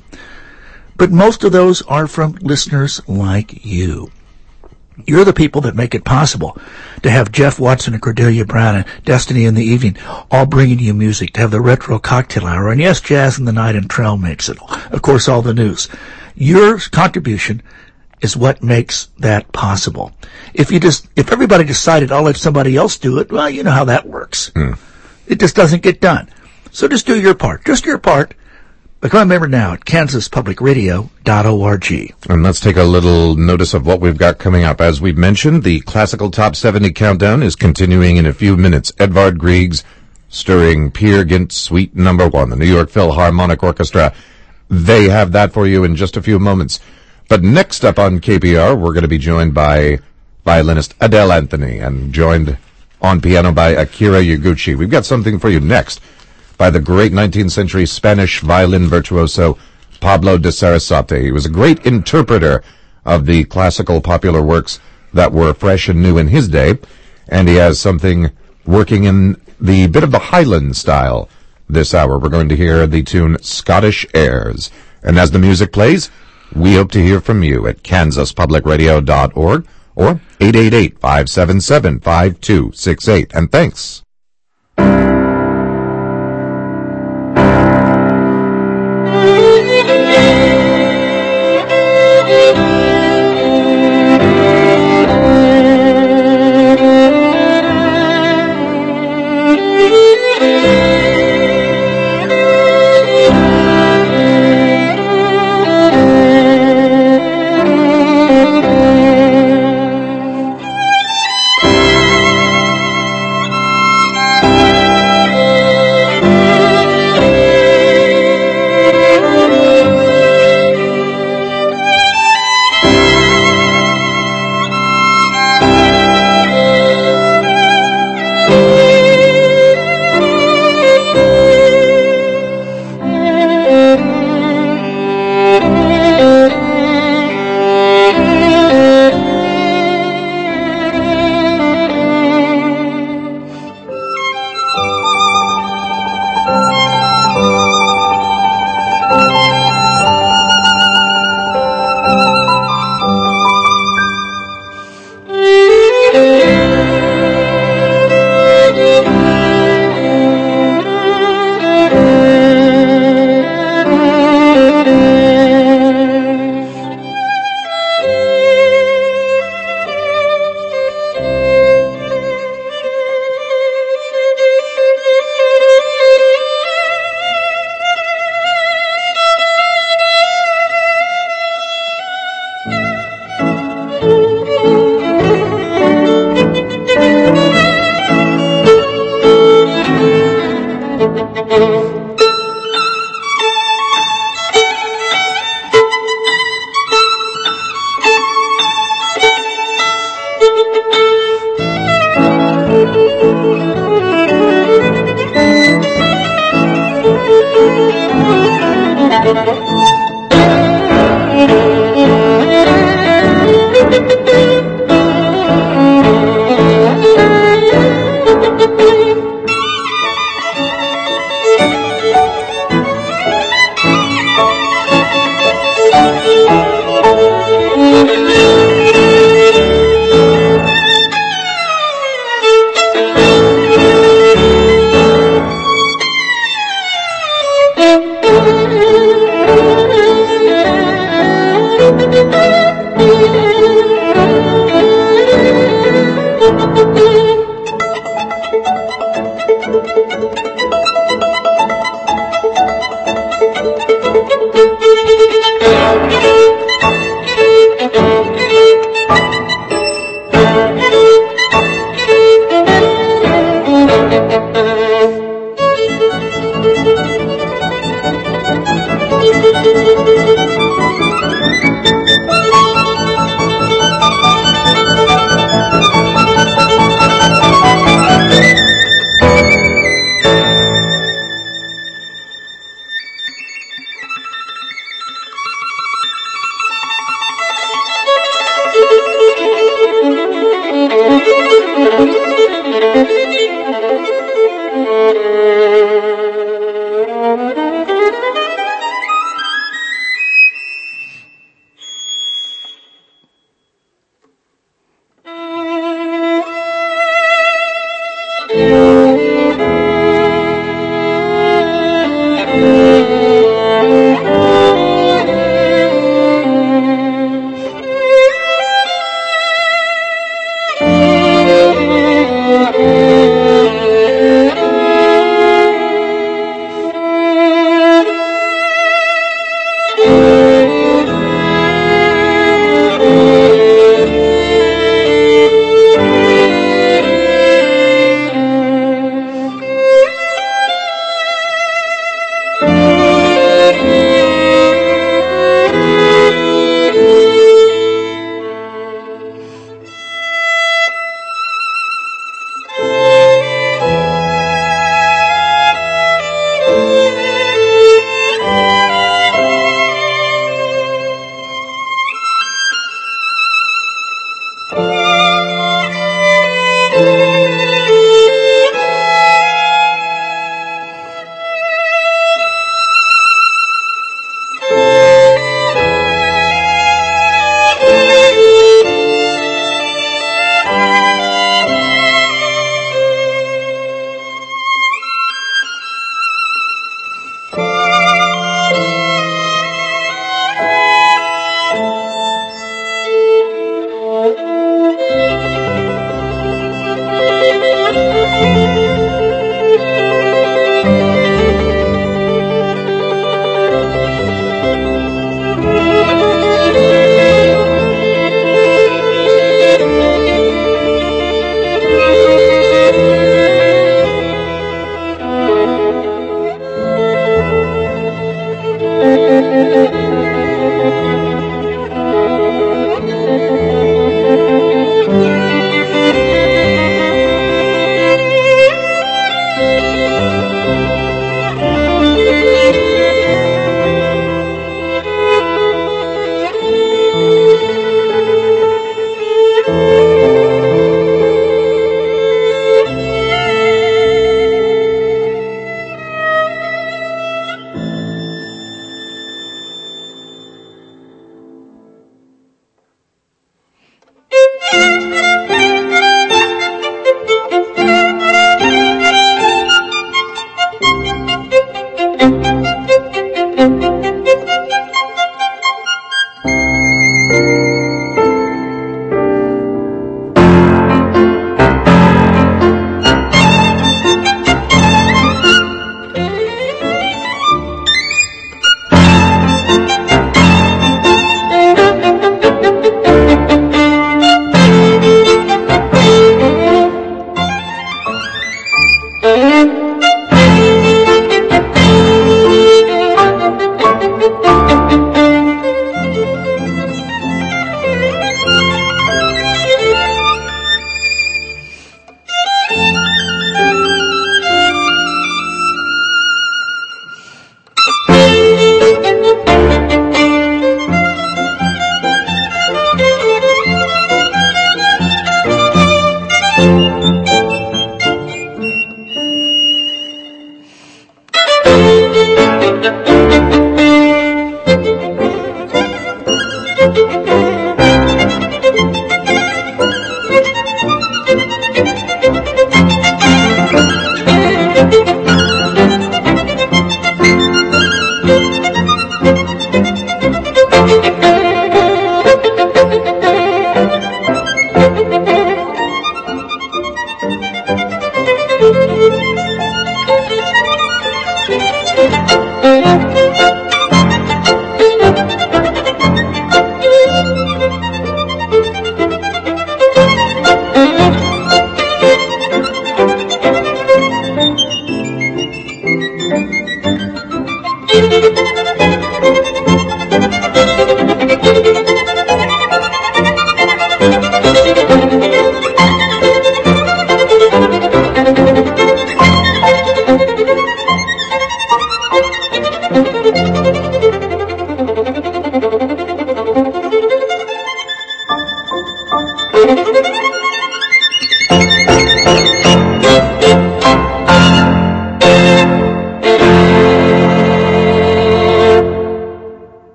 But most of those are from listeners like you. You're the people that make it possible to have Jeff Watson and Cordelia Brown and Destiny in the Evening all bringing you music, to have the Retro Cocktail Hour, and yes, Jazz in the Night and Trell makes it. Of course, all the news. Your contribution is what makes that possible. If you just, if everybody decided, I'll let somebody else do it, well, you know how that works. Mm. It just doesn't get done. So just do your part. Just your part. Become a member now at kansas public radio dot org. And let's take a little notice of what we've got coming up. As we've mentioned, the Classical Top seventy Countdown is continuing in a few minutes. Edvard Grieg's stirring Peer Gynt Suite Number One, the New York Philharmonic Orchestra. They have that for you in just a few moments. But next up on K P R, we're going to be joined by violinist Adele Anthony and joined on piano by Akira Yaguchi. We've got something for you next by the great nineteenth century Spanish violin virtuoso Pablo de Sarasate. He was a great interpreter of the classical popular works that were fresh and new in his day, and he has something working in the bit of the Highland style this hour. We're going to hear the tune Scottish Airs. And as the music plays, we hope to hear from you at kansas public radio dot org or eight eight eight, five seven seven, five two six eight. And thanks.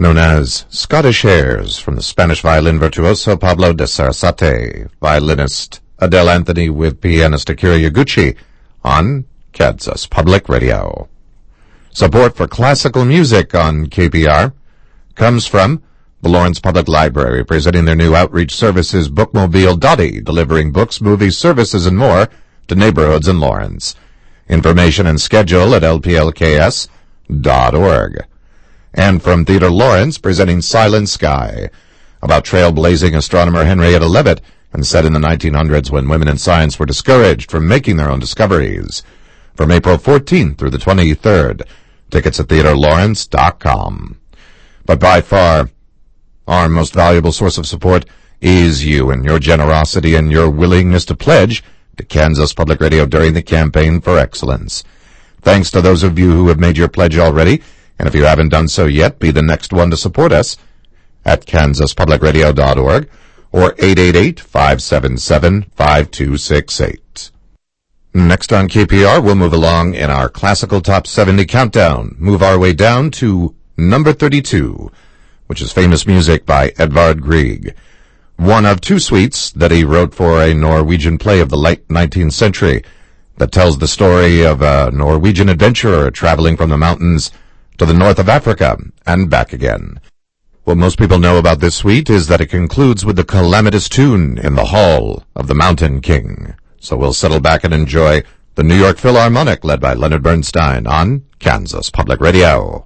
known as Scottish Airs from the Spanish violin virtuoso Pablo de Sarasate, violinist Adele Anthony with pianist Akira Yaguchi on Kansas Public Radio. Support for classical music on K P R comes from the Lawrence Public Library, presenting their new outreach services, Bookmobile Dottie, delivering books, movies, services, and more to neighborhoods in Lawrence. Information and schedule at L P L K S dot org. And from Theater Lawrence, presenting Silent Sky, about trailblazing astronomer Henrietta Leavitt, and set in the nineteen hundreds when women in science were discouraged from making their own discoveries. From April fourteenth through the twenty-third, tickets at theater lawrence dot com. But by far, our most valuable source of support is you and your generosity and your willingness to pledge to Kansas Public Radio during the campaign for excellence. Thanks to those of you who have made your pledge already, and if you haven't done so yet, be the next one to support us at kansas public radio dot org or eight eight eight, five seven seven, five two six eight. Next on K P R, we'll move along in our classical top seventy countdown, move our way down to number thirty-two, which is famous music by Edvard Grieg, one of two suites that he wrote for a Norwegian play of the late nineteenth century that tells the story of a Norwegian adventurer traveling from the mountains to the north of Africa and back again. What most people know about this suite is that it concludes with the calamitous tune in the Hall of the Mountain King. So we'll settle back and enjoy the New York Philharmonic led by Leonard Bernstein on Kansas Public Radio.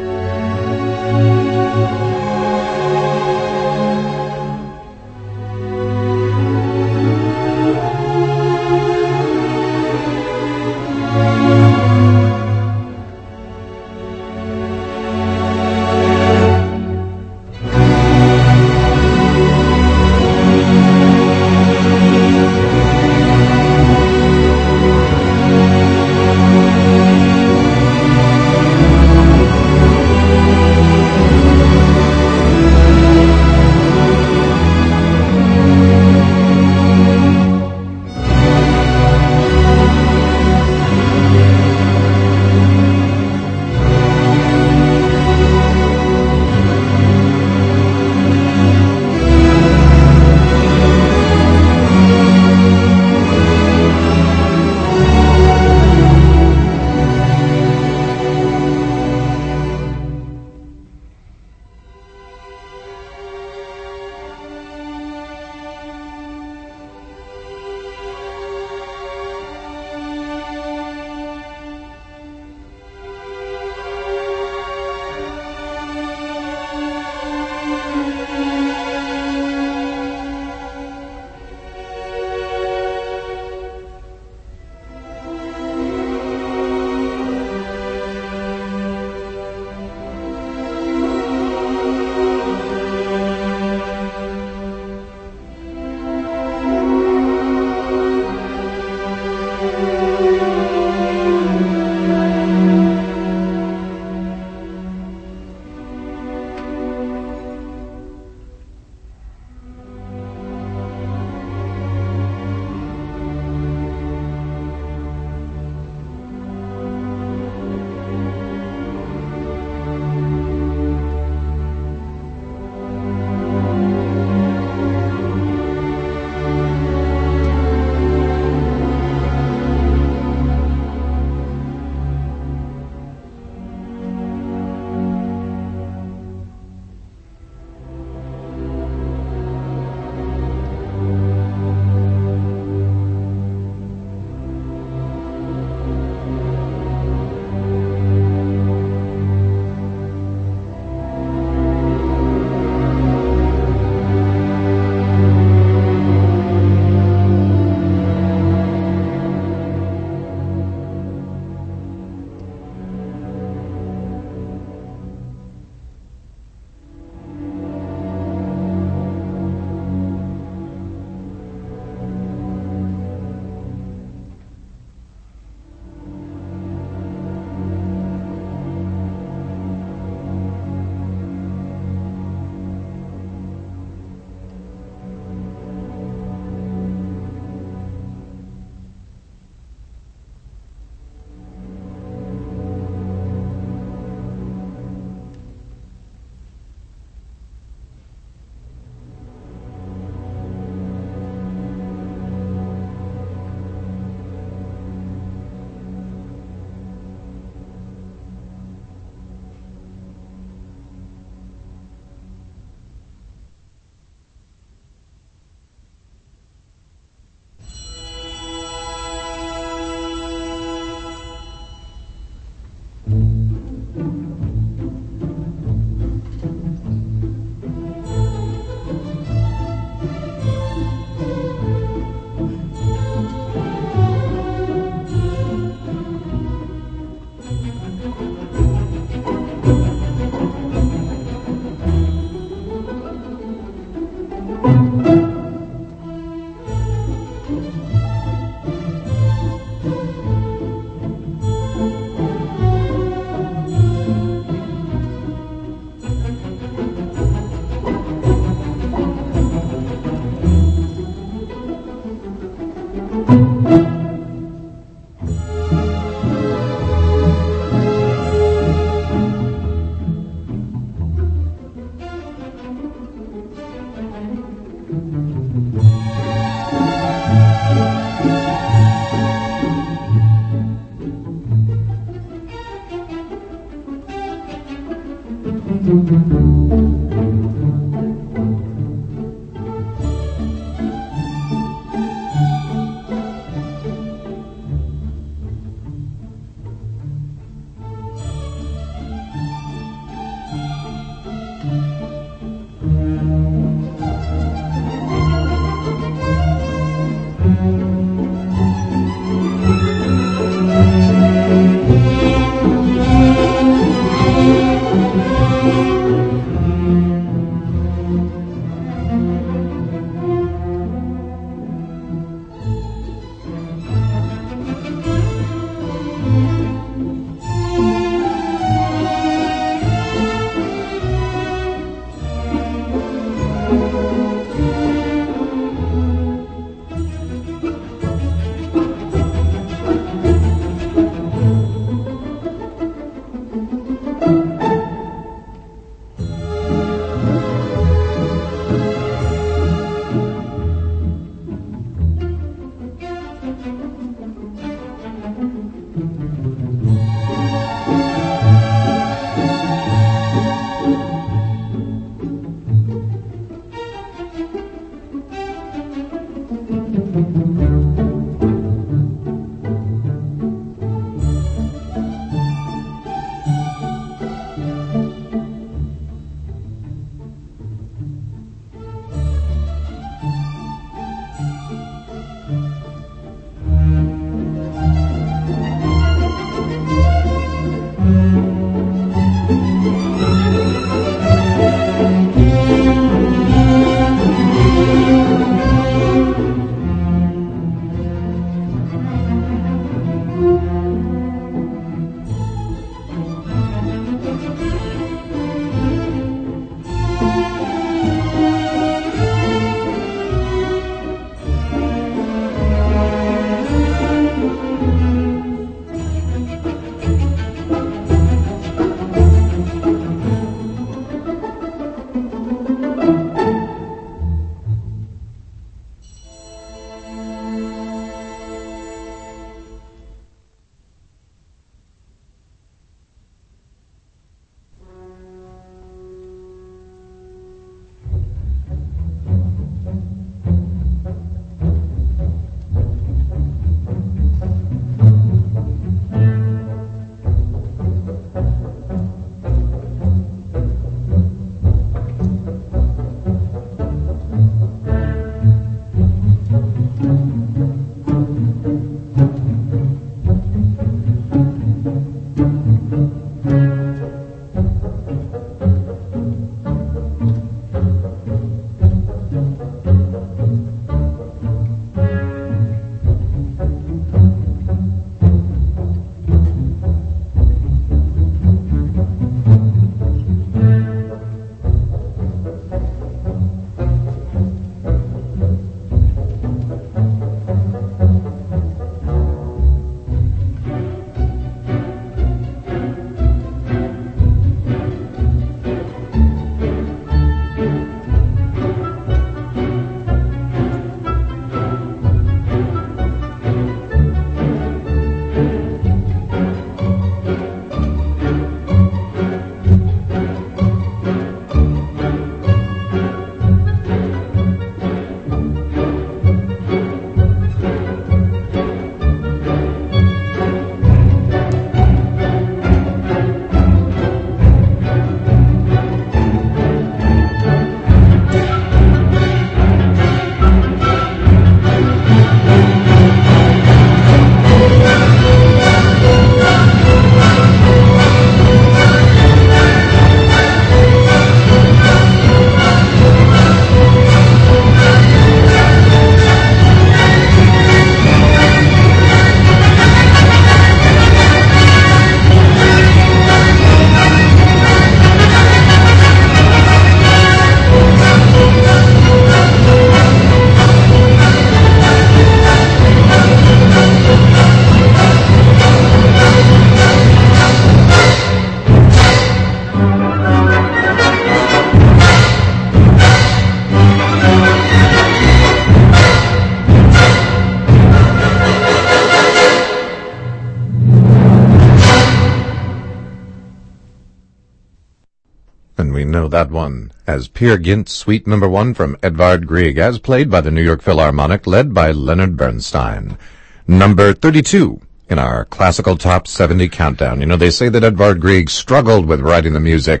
we know that one as Peer Gynt Suite Number One from Edvard Grieg, as played by the New York Philharmonic, led by Leonard Bernstein. Number thirty-two in our classical top seventy countdown. You know, they say that Edvard Grieg struggled with writing the music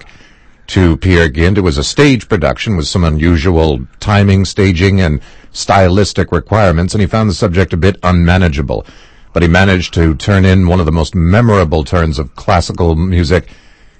to Peer Gynt. It was a stage production with some unusual timing, staging, and stylistic requirements, and he found the subject a bit unmanageable. But he managed to turn in one of the most memorable turns of classical music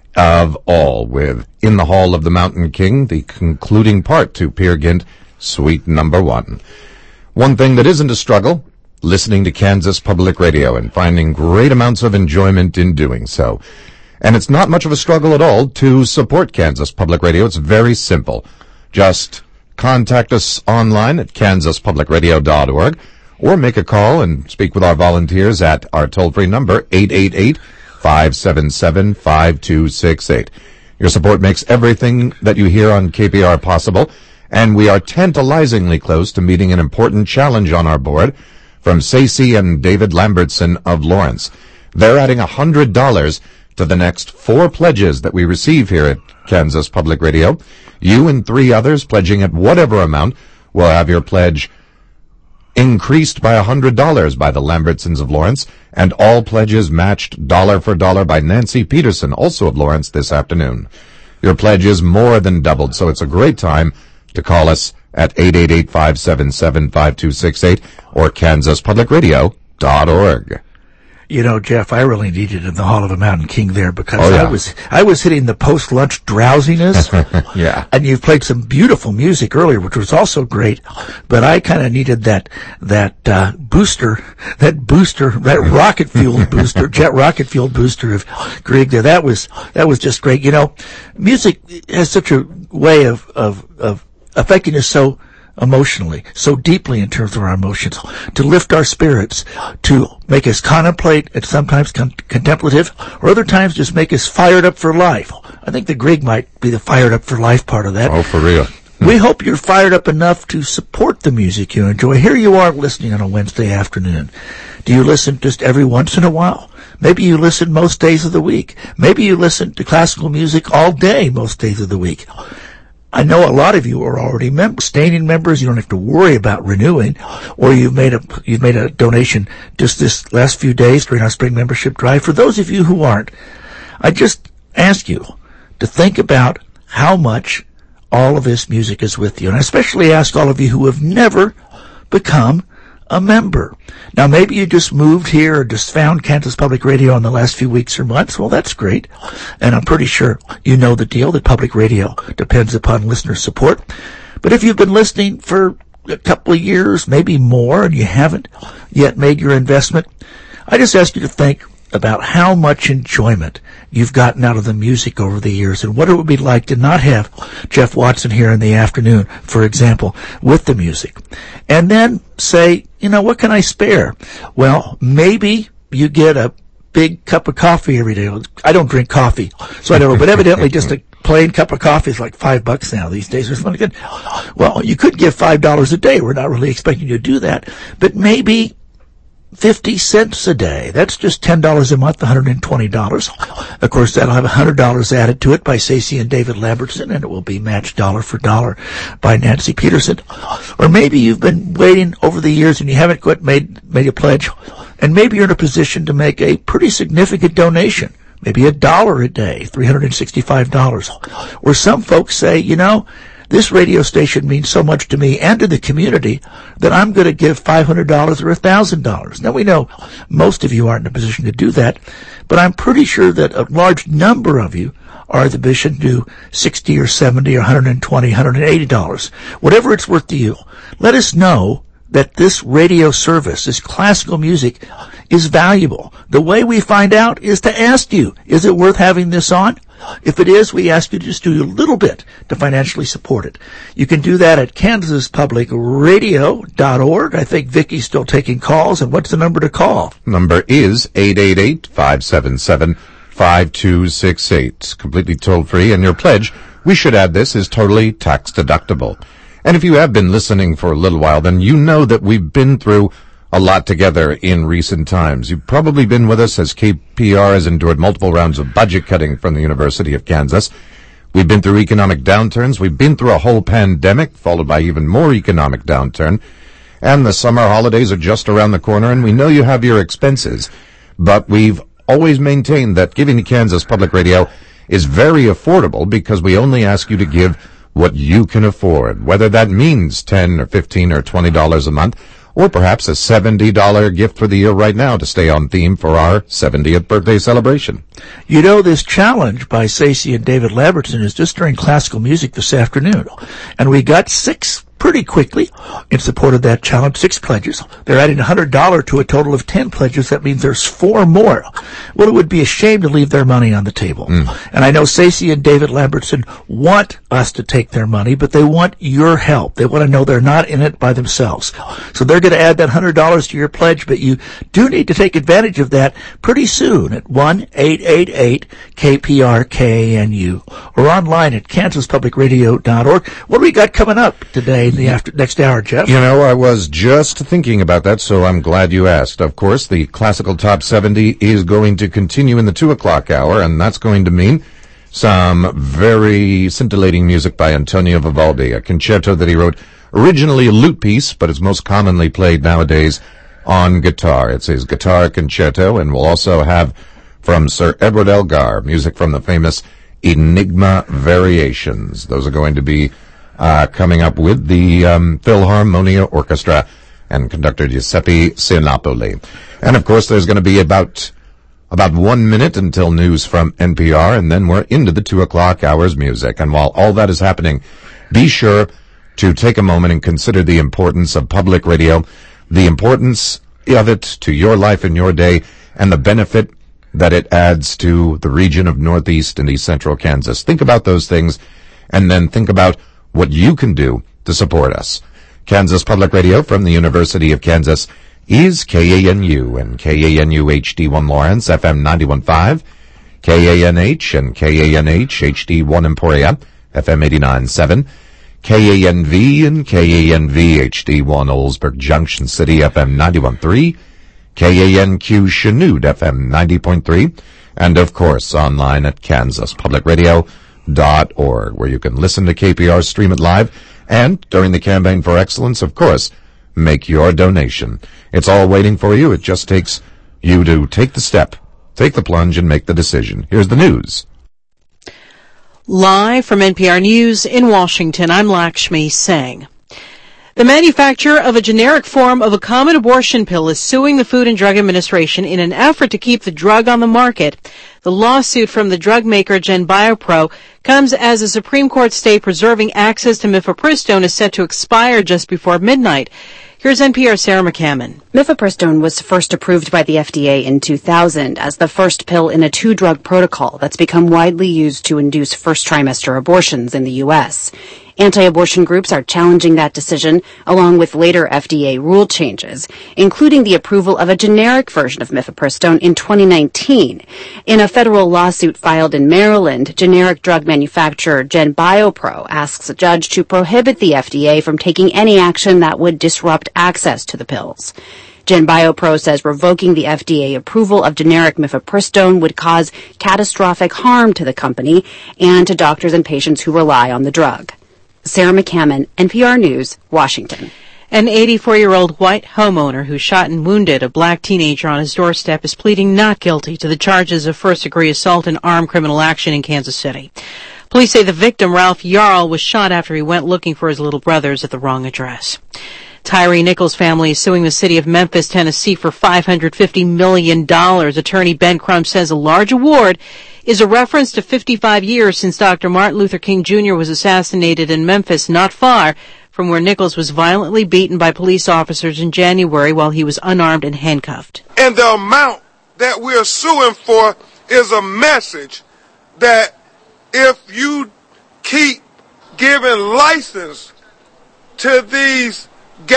of all, with In the Hall of the Mountain King, the concluding part to Peer Gynt Suite Number One. One thing that isn't a struggle, listening to Kansas Public Radio and finding great amounts of enjoyment in doing so. And it's not much of a struggle at all to support Kansas Public Radio. It's very simple. Just contact us online at kansas public radio dot org or make a call and speak with our volunteers at our toll-free number, eight eight eight, five seven seven, five two six eight. Your support makes everything that you hear on K P R possible, and we are tantalizingly close to meeting an important challenge on our board from Stacey and David Lambertson of Lawrence. They're adding one hundred dollars to the next four pledges that we receive here at Kansas Public Radio. You and three others pledging at whatever amount will have your pledge increased by one hundred dollars by the Lambertsons of Lawrence, and all pledges matched dollar for dollar by Nancy Peterson, also of Lawrence, this afternoon. Your pledge is more than doubled, so it's a great time to call us at eight eight eight, five seven seven, five two six eight or kansas public radio dot org. You know, Jeff, I really needed in the Hall of a Mountain King there because oh, yeah. I was I was hitting the post-lunch drowsiness. Yeah. And you've played some beautiful music earlier, which was also great, but I kind of needed that that uh, booster, that booster, that rocket fueled booster, jet rocket fueled booster of Grieg there. That was that was just great. You know, music has such a way of of of affecting us so emotionally, so deeply in terms of our emotions, to lift our spirits, to make us contemplate and sometimes con- contemplative, or other times just make us fired up for life. I think the Grieg might be the fired up for life part of that. Oh, for real. We hope you're fired up enough to support the music you enjoy. Here you are listening on a Wednesday afternoon. Do you listen just every once in a while? Maybe you listen most days of the week. Maybe you listen to classical music all day most days of the week. I know a lot of you are already members, staying members. You don't have to worry about renewing, or you've made a you've made a donation just this last few days during our spring membership drive. For those of you who aren't, I just ask you to think about how much all of this music is with you, and I especially ask all of you who have never become a member. Now, maybe you just moved here or just found Kansas Public Radio in the last few weeks or months. Well, that's great. And I'm pretty sure you know the deal that public radio depends upon listener support. But if you've been listening for a couple of years, maybe more, and you haven't yet made your investment, I just ask you to think about how much enjoyment you've gotten out of the music over the years and what it would be like to not have Jeff Watson here in the afternoon, for example, with the music. And then say, you know, what can I spare? Well, maybe you get a big cup of coffee every day. I don't drink coffee, so I don't know, but evidently just a plain cup of coffee is like five bucks now these days or something like that. Well, you could give five dollars a day. We're not really expecting you to do that, but maybe fifty cents a day. That's just ten dollars a month, one hundred twenty dollars. Of course, that'll have one hundred dollars added to it by Stacey and David Lambertson, and it will be matched dollar for dollar by Nancy Peterson. Or maybe you've been waiting over the years and you haven't quite made, made a pledge, and maybe you're in a position to make a pretty significant donation. Maybe a dollar a day, three hundred sixty-five dollars. Or some folks say, you know, this radio station means so much to me and to the community that I'm going to give five hundred dollars or one thousand dollars. Now, we know most of you aren't in a position to do that, but I'm pretty sure that a large number of you are in the position to do sixty or seventy or one hundred twenty, one hundred eighty dollars. Whatever it's worth to you, let us know that this radio service, this classical music, is valuable. The way we find out is to ask you, is it worth having this on? If it is, we ask you to just do a little bit to financially support it. You can do that at kansas public radio dot org. I think Vicky's still taking calls. And what's the number to call? Number is eight eight eight, five seven seven, five two six eight. Completely toll-free. And your pledge, we should add this, is totally tax-deductible. And if you have been listening for a little while, then you know that we've been through a lot together in recent times. You've probably been with us as K P R has endured multiple rounds of budget cutting from the University of Kansas. We've been through economic downturns. We've been through a whole pandemic, followed by even more economic downturn. And the summer holidays are just around the corner, and we know you have your expenses. But we've always maintained that giving to Kansas Public Radio is very affordable because we only ask you to give what you can afford, whether that means ten or fifteen or twenty dollars a month, or perhaps a seventy dollars gift for the year right now to stay on theme for our seventieth birthday celebration. You know, this challenge by Stacey and David Lambertson is just during classical music this afternoon. And we got six pretty quickly in support of that challenge, six pledges. They're adding one hundred dollars to a total of ten pledges. That means there's four more. Well, it would be a shame to leave their money on the table. Mm. And I know Stacey and David Lambertson want us to take their money, but they want your help. They want to know they're not in it by themselves. So they're going to add that one hundred dollars to your pledge, but you do need to take advantage of that pretty soon at one eight eight eight K P R K A N U or online at kansas public radio dot org. What do we got coming up today in the after, next hour, Jeff? You know, I was just thinking about that, so I'm glad you asked. Of course, the Classical Top seventy is going to continue in the two o'clock hour, and that's going to mean some very scintillating music by Antonio Vivaldi, a concerto that he wrote, originally a lute piece, but is most commonly played nowadays on guitar. It's his guitar concerto, and we'll also have from Sir Edward Elgar, music from the famous Enigma Variations. Those are going to be uh, coming up with the um, Philharmonia Orchestra and conductor Giuseppe Sinopoli. And, of course, there's going to be about about one minute until news from N P R, and then we're into the two o'clock hour's music. And while all that is happening, be sure to take a moment and consider the importance of public radio, the importance of it to your life and your day, and the benefit that it adds to the region of Northeast and East Central Kansas. Think about those things, and then think about what you can do to support us. Kansas Public Radio from the University of Kansas is K A N U and K A N U H D one Lawrence, F M ninety-one point five, K A N H and K A N H H D one Emporia, F M eighty-nine point seven, K A N V and K A N V H D one Oldsburg Junction City, F M ninety-one point three, K A N Q Chanute, F M ninety point three, and of course online at kansas public radio dot org, where you can listen to K P R, stream it live, and during the Campaign for Excellence, of course, make your donation. It's all waiting for you. It just takes you to take the step, take the plunge, and make the decision. Here's the news. Live from N P R News in Washington, I'm Lakshmi Singh. The manufacturer of a generic form of a common abortion pill is suing the Food and Drug Administration in an effort to keep the drug on the market. The lawsuit from the drug maker GenBioPro comes as a Supreme Court stay preserving access to mifepristone is set to expire just before midnight. Here's N P R's Sarah McCammon. Mifepristone was first approved by the F D A in two thousand as the first pill in a two-drug protocol that's become widely used to induce first trimester abortions in the U S Anti-abortion groups are challenging that decision, along with later F D A rule changes, including the approval of a generic version of mifepristone in twenty nineteen. In a federal lawsuit filed in Maryland, generic drug manufacturer GenBioPro asks a judge to prohibit the F D A from taking any action that would disrupt access to the pills. GenBioPro says revoking the F D A approval of generic mifepristone would cause catastrophic harm to the company and to doctors and patients who rely on the drug. Sarah McCammon, N P R News, Washington. An eighty-four-year-old white homeowner who shot and wounded a black teenager on his doorstep is pleading not guilty to the charges of first-degree assault and armed criminal action in Kansas City. Police say the victim, Ralph Yarl, was shot after he went looking for his little brothers at the wrong address. Tyree Nichols' family is suing the city of Memphis, Tennessee for five hundred fifty million dollars. Attorney Ben Crum says a large award is a reference to fifty-five years since Doctor Martin Luther King Junior was assassinated in Memphis, not far from where Nichols was violently beaten by police officers in January while he was unarmed and handcuffed. And the amount that we're suing for is a message that if you keep giving license to these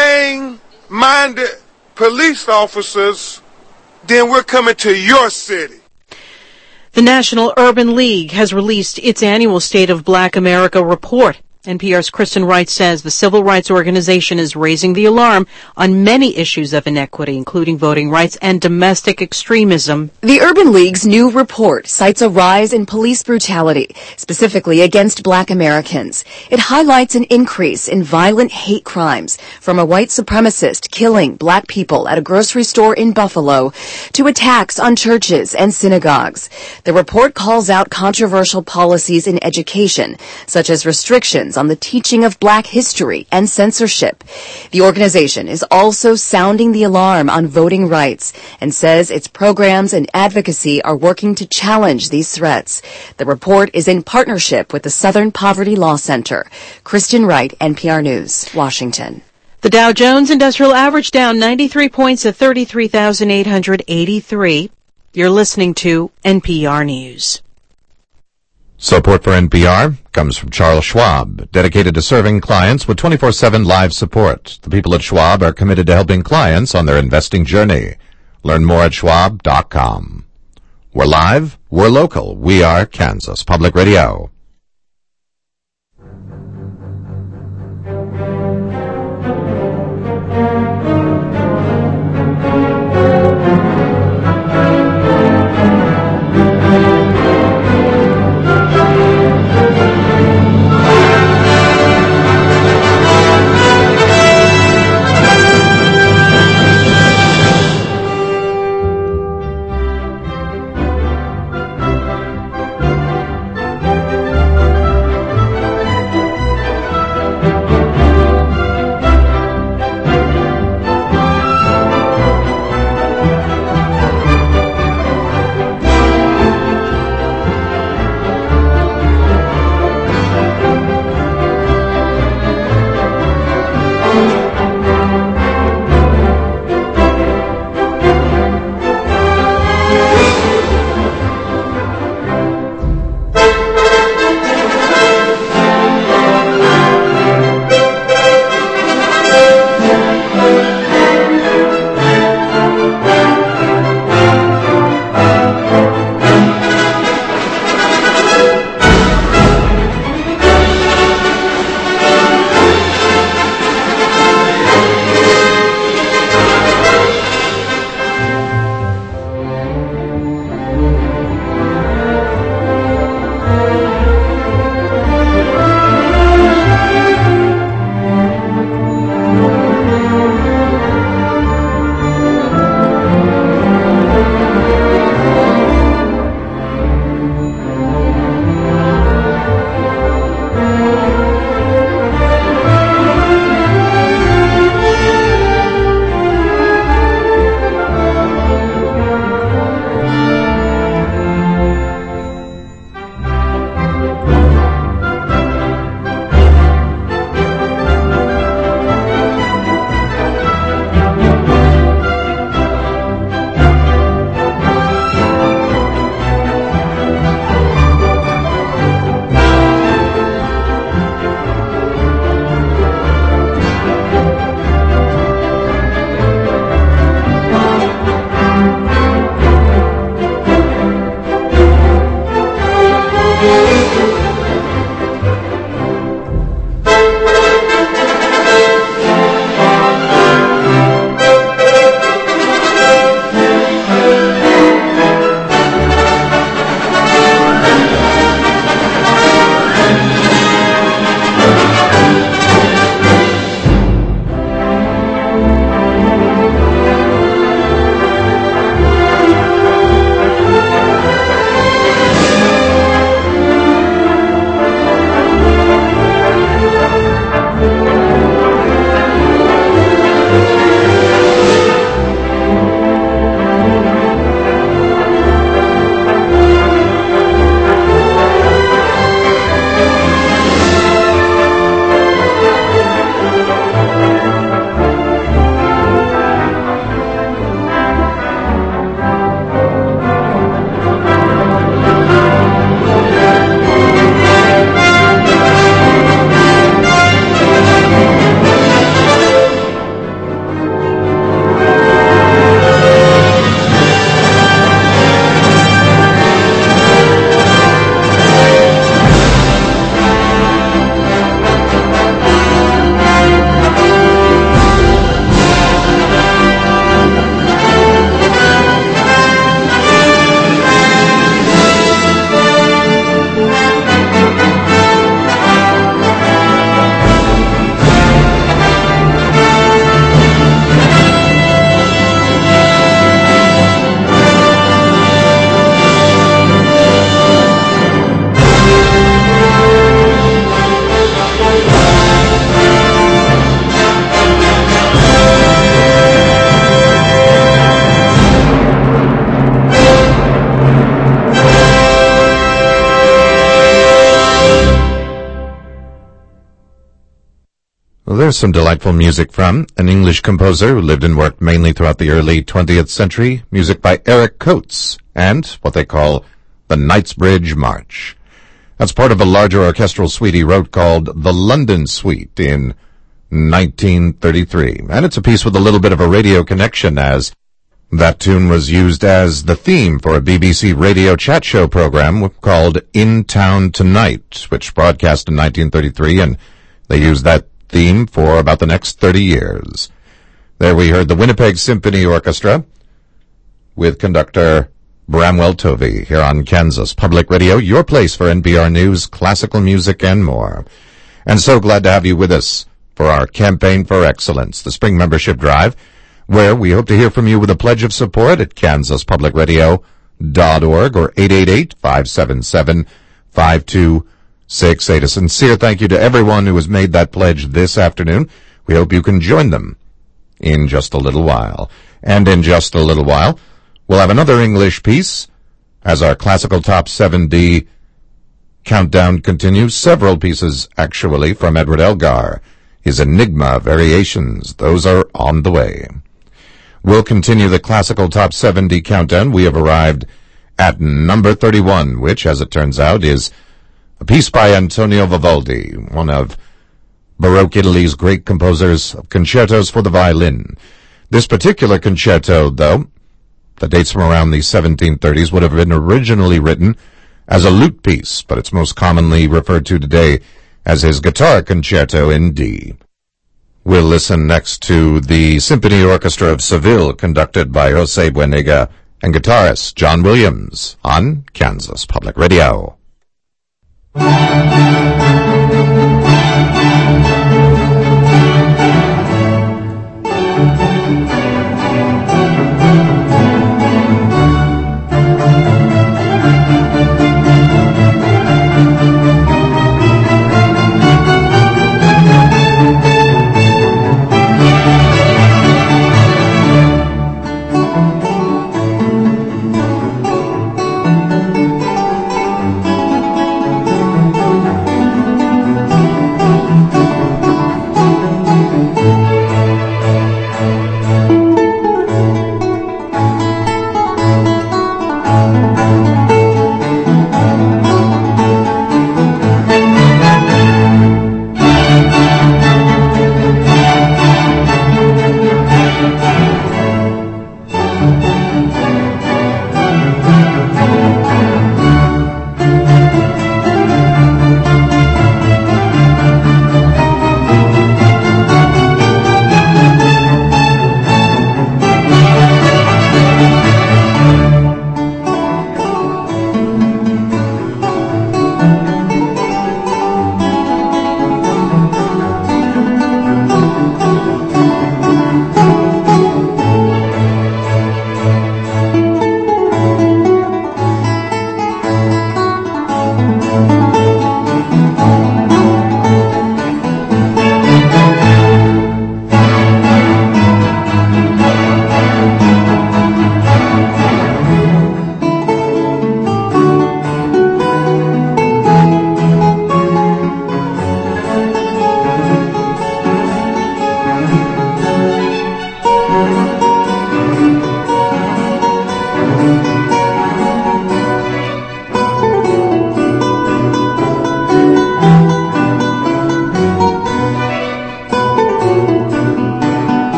gang-minded police officers, then we're coming to your city. The National Urban League has released its annual State of Black America report. N P R's Kristen Wright says the civil rights organization is raising the alarm on many issues of inequity, including voting rights and domestic extremism. The Urban League's new report cites a rise in police brutality, specifically against black Americans. It highlights an increase in violent hate crimes, from a white supremacist killing black people at a grocery store in Buffalo to attacks on churches and synagogues. The report calls out controversial policies in education, such as restrictions on the teaching of black history and censorship. The organization is also sounding the alarm on voting rights and says its programs and advocacy are working to challenge these threats. The report is in partnership with the Southern Poverty Law Center. Kristen Wright, N P R News, Washington. The Dow Jones Industrial Average down ninety-three points at thirty-three thousand eight hundred eighty-three. You're listening to N P R News. Support for N P R comes from Charles Schwab, dedicated to serving clients with twenty-four seven live support. The people at Schwab are committed to helping clients on their investing journey. Learn more at schwab dot com. We're live, we're local, we are Kansas Public Radio. there's some delightful music from an English composer who lived and worked mainly throughout the early twentieth century, music by Eric Coates, and what they call the Knightsbridge March. That's part of a larger orchestral suite he wrote called the London Suite in nineteen thirty-three. And it's a piece with a little bit of a radio connection, as that tune was used as the theme for a B B C radio chat show program called In Town Tonight, which broadcast in nineteen thirty-three, and they used that theme for about the next thirty years. There we heard the Winnipeg Symphony Orchestra with conductor Bramwell Tovey here on Kansas Public Radio, your place for N P R News, classical music, and more. And so glad to have you with us for our Campaign for Excellence, the Spring Membership Drive, where we hope to hear from you with a pledge of support at kansas public radio dot org or eight eight eight, five seven seven, five two six eight. A sincere thank you to everyone who has made that pledge this afternoon. We hope you can join them in just a little while. And in just a little while, we'll have another English piece as our classical top seventy countdown continues. Several pieces, actually, from Edward Elgar. His Enigma variations, those are on the way. We'll continue the classical top seventy countdown. We have arrived at number thirty-one, which, as it turns out, is a piece by Antonio Vivaldi, one of Baroque Italy's great composers of concertos for the violin. This particular concerto, though, that dates from around the seventeen thirties, would have been originally written as a lute piece, but it's most commonly referred to today as his guitar concerto in D. We'll listen next to the Symphony Orchestra of Seville, conducted by José Buenega, and guitarist John Williams on Kansas Public Radio.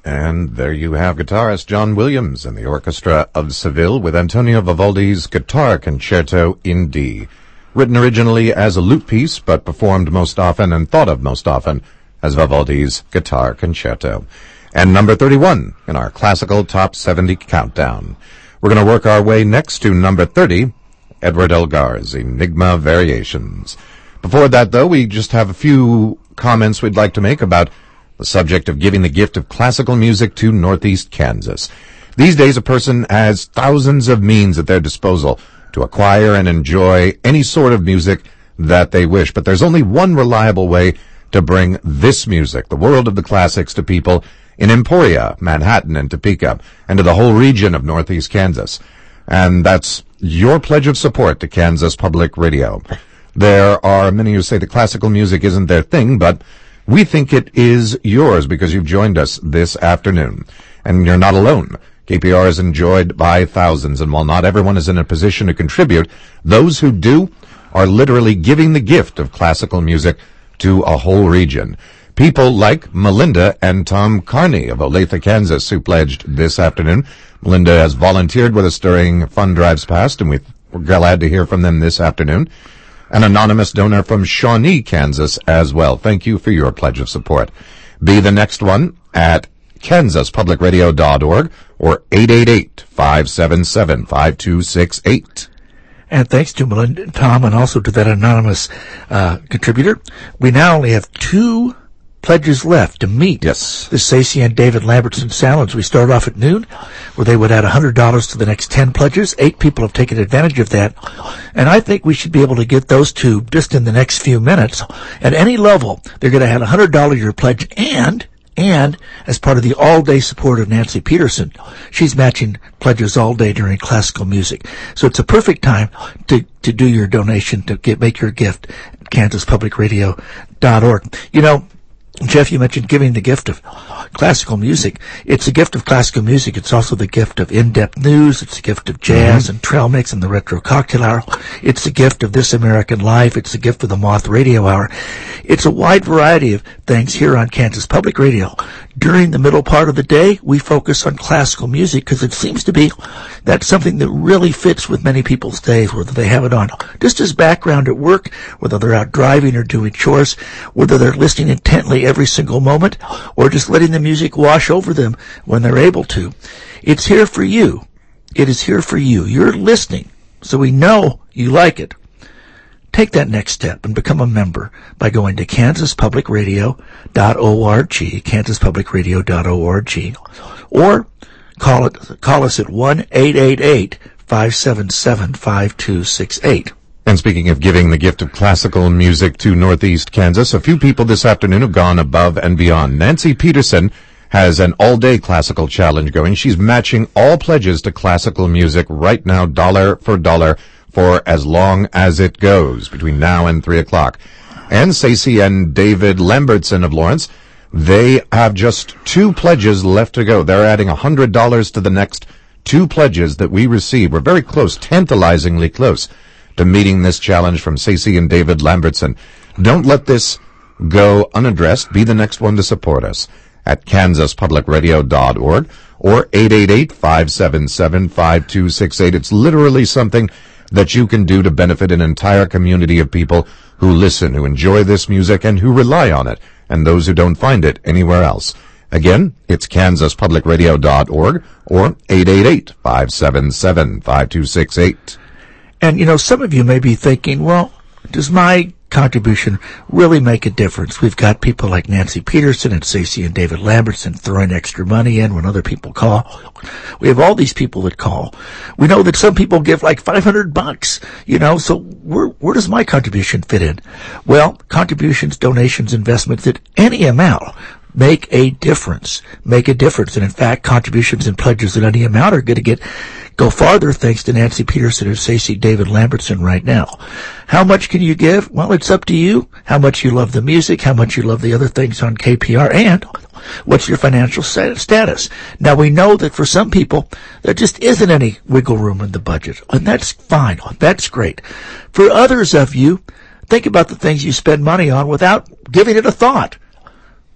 And there you have guitarist John Williams and the Orchestra of Seville with Antonio Vivaldi's Guitar Concerto in D, written originally as a lute piece, but performed most often and thought of most often as Vivaldi's Guitar Concerto. And number thirty-one in our classical top seventy countdown. We're going to work our way next to number thirty, Edward Elgar's Enigma Variations. Before that, though, we just have a few comments we'd like to make about the subject of giving the gift of classical music to Northeast Kansas. These days, a person has thousands of means at their disposal to acquire and enjoy any sort of music that they wish, but there's only one reliable way to bring this music, the world of the classics, to people in Emporia, Manhattan, and Topeka, and to the whole region of Northeast Kansas. And that's your pledge of support to Kansas Public Radio. There are many who say that classical music isn't their thing, but we think it is yours because you've joined us this afternoon. And you're not alone. K P R is enjoyed by thousands, and while not everyone is in a position to contribute, those who do are literally giving the gift of classical music to a whole region. People like Melinda and Tom Carney of Olathe, Kansas, who pledged this afternoon. Melinda has volunteered with us during Fund Drives Past, and we're glad to hear from them this afternoon. An anonymous donor from Shawnee, Kansas, as well. Thank you for your pledge of support. Be the next one at kansas public radio dot org or eight eight eight, five seven seven, five two six eight. And thanks to Melinda and Tom, and also to that anonymous uh, contributor, we now only have two pledges left to meet yes. the Stacey and David Lambertson Challenge. We start off at noon, where they would add one hundred dollars to the next ten pledges. Eight people have taken advantage of that, and I think we should be able to get those two just in the next few minutes. At any level, they're going to have a one hundred dollars your pledge, and and as part of the all-day support of Nancy Peterson, she's matching pledges all day during classical music. So it's a perfect time to to do your donation, to get make your gift at kansas public radio dot org. You know, Jeff, you mentioned giving the gift of classical music. It's a gift of classical music. It's also the gift of in-depth news. It's a gift of jazz mm-hmm. and trail mix and the retro cocktail hour. It's a gift of This American Life. It's a gift of the Moth Radio Hour. It's a wide variety of things here on Kansas Public Radio. During the middle part of the day, we focus on classical music because it seems to be that's something that really fits with many people's days, whether they have it on just as background at work, whether they're out driving or doing chores, whether they're listening intently every single moment, or just letting the music wash over them when they're able to. It's here for you. It is here for you. You're listening, so we know you like it. Take that next step and become a member by going to kansas public radio dot org, kansas public radio dot org, or call it call us at one eight eight eight, five seven seven, five two six eight. And speaking of giving the gift of classical music to Northeast Kansas, a few people this afternoon have gone above and beyond. Nancy Peterson has an all-day classical challenge going. She's matching all pledges to classical music right now, dollar for dollar, for as long as it goes, between now and three o'clock. And Stacey and David Lambertson of Lawrence, they have just two pledges left to go. They're adding one hundred dollars to the next two pledges that we receive. We're very close, tantalizingly close, to meeting this challenge from Stacey and David Lambertson. Don't let this go unaddressed. Be the next one to support us at kansas public radio dot org or eight eight eight, five seven seven, five two six eight. It's literally something that you can do to benefit an entire community of people who listen, who enjoy this music, and who rely on it, and those who don't find it anywhere else. Again, it's kansas public radio dot org or eight eight eight, five seven seven, five two six eight. And, you know, some of you may be thinking, well, does my contribution really make a difference? We've got people like Nancy Peterson and Stacey and David Lambertson throwing extra money in when other people call. We have all these people that call. We know that some people give like five hundred bucks, you know, so where, where does my contribution fit in? Well, contributions, donations, investments at any amount make a difference, make a difference. And in fact, contributions and pledges at any amount are going to get go farther thanks to Nancy Peterson and Stacey David Lambertson right now. How much can you give? Well, it's up to you. How much you love the music, how much you love the other things on K P R, and what's your financial status. Now, we know that for some people, there just isn't any wiggle room in the budget, and that's fine. That's great. For others of you, think about the things you spend money on without giving it a thought.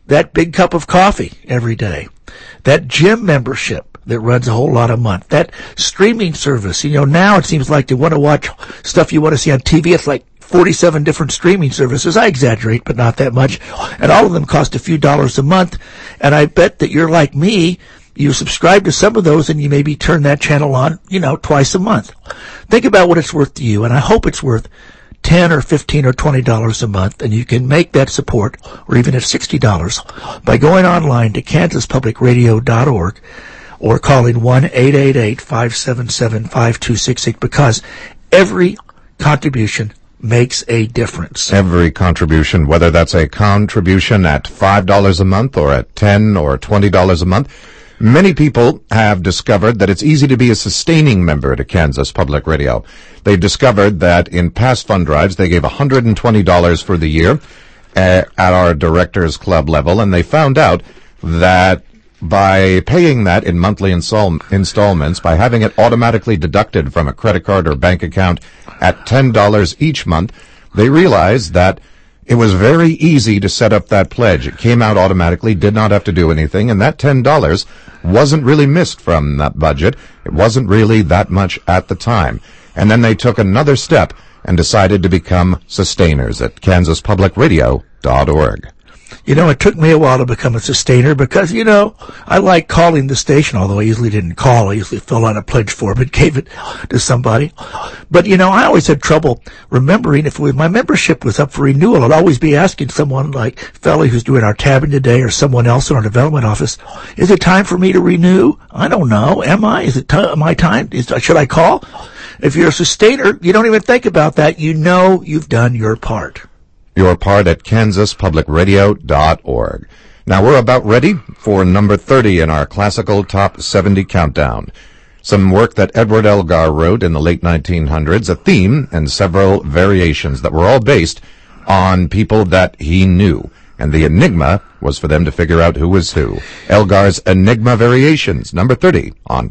that big cup of coffee every day, that gym membership that runs a whole lot a month, that streaming service. You know, now it seems like you want to watch stuff you want to see on T V. It's like forty-seven different streaming services. I exaggerate, but not that much. And all of them cost a few dollars a month. And I bet that you're like me. You subscribe to some of those and you maybe turn that channel on, you know, twice a month. Think about what it's worth to you, and I hope it's worth ten or fifteen or twenty dollars a month, and you can make that support, or even at sixty dollars, by going online to kansas public radio dot org or calling one eight eight eight, five seven seven, five two six eight, because every contribution makes a difference. Every contribution, whether that's a contribution at five dollars a month or at ten or twenty dollars a month. Many people have discovered that it's easy to be a sustaining member to Kansas Public Radio. They've discovered that in past fund drives, they gave one hundred twenty dollars for the year uh, at our Directors Club level, and they found out that by paying that in monthly install- installments, by having it automatically deducted from a credit card or bank account at ten dollars each month, they realized that it was very easy to set up that pledge. It came out automatically, did not have to do anything, and that ten dollars wasn't really missed from that budget. It wasn't really that much at the time. And then they took another step and decided to become sustainers at kansas public radio dot org. You know, it took me a while to become a sustainer because, you know, I like calling the station, although I usually didn't call. I usually filled out a pledge form and gave it to somebody. But, you know, I always had trouble remembering if my membership was up for renewal. I'd always be asking someone like Felly, who's doing our tabbing today, or someone else in our development office, is it time for me to renew? I don't know. Am I? Is it t- my time? Is, should I call? If you're a sustainer, you don't even think about that. You know you've done your part. Your part at kansas public radio dot org. Now we're about ready for number thirty in our classical top seventy countdown. Some work that Edward Elgar wrote in the late nineteen hundreds, a theme and several variations that were all based on people that he knew. And the enigma was for them to figure out who was who. Elgar's Enigma Variations, number thirty on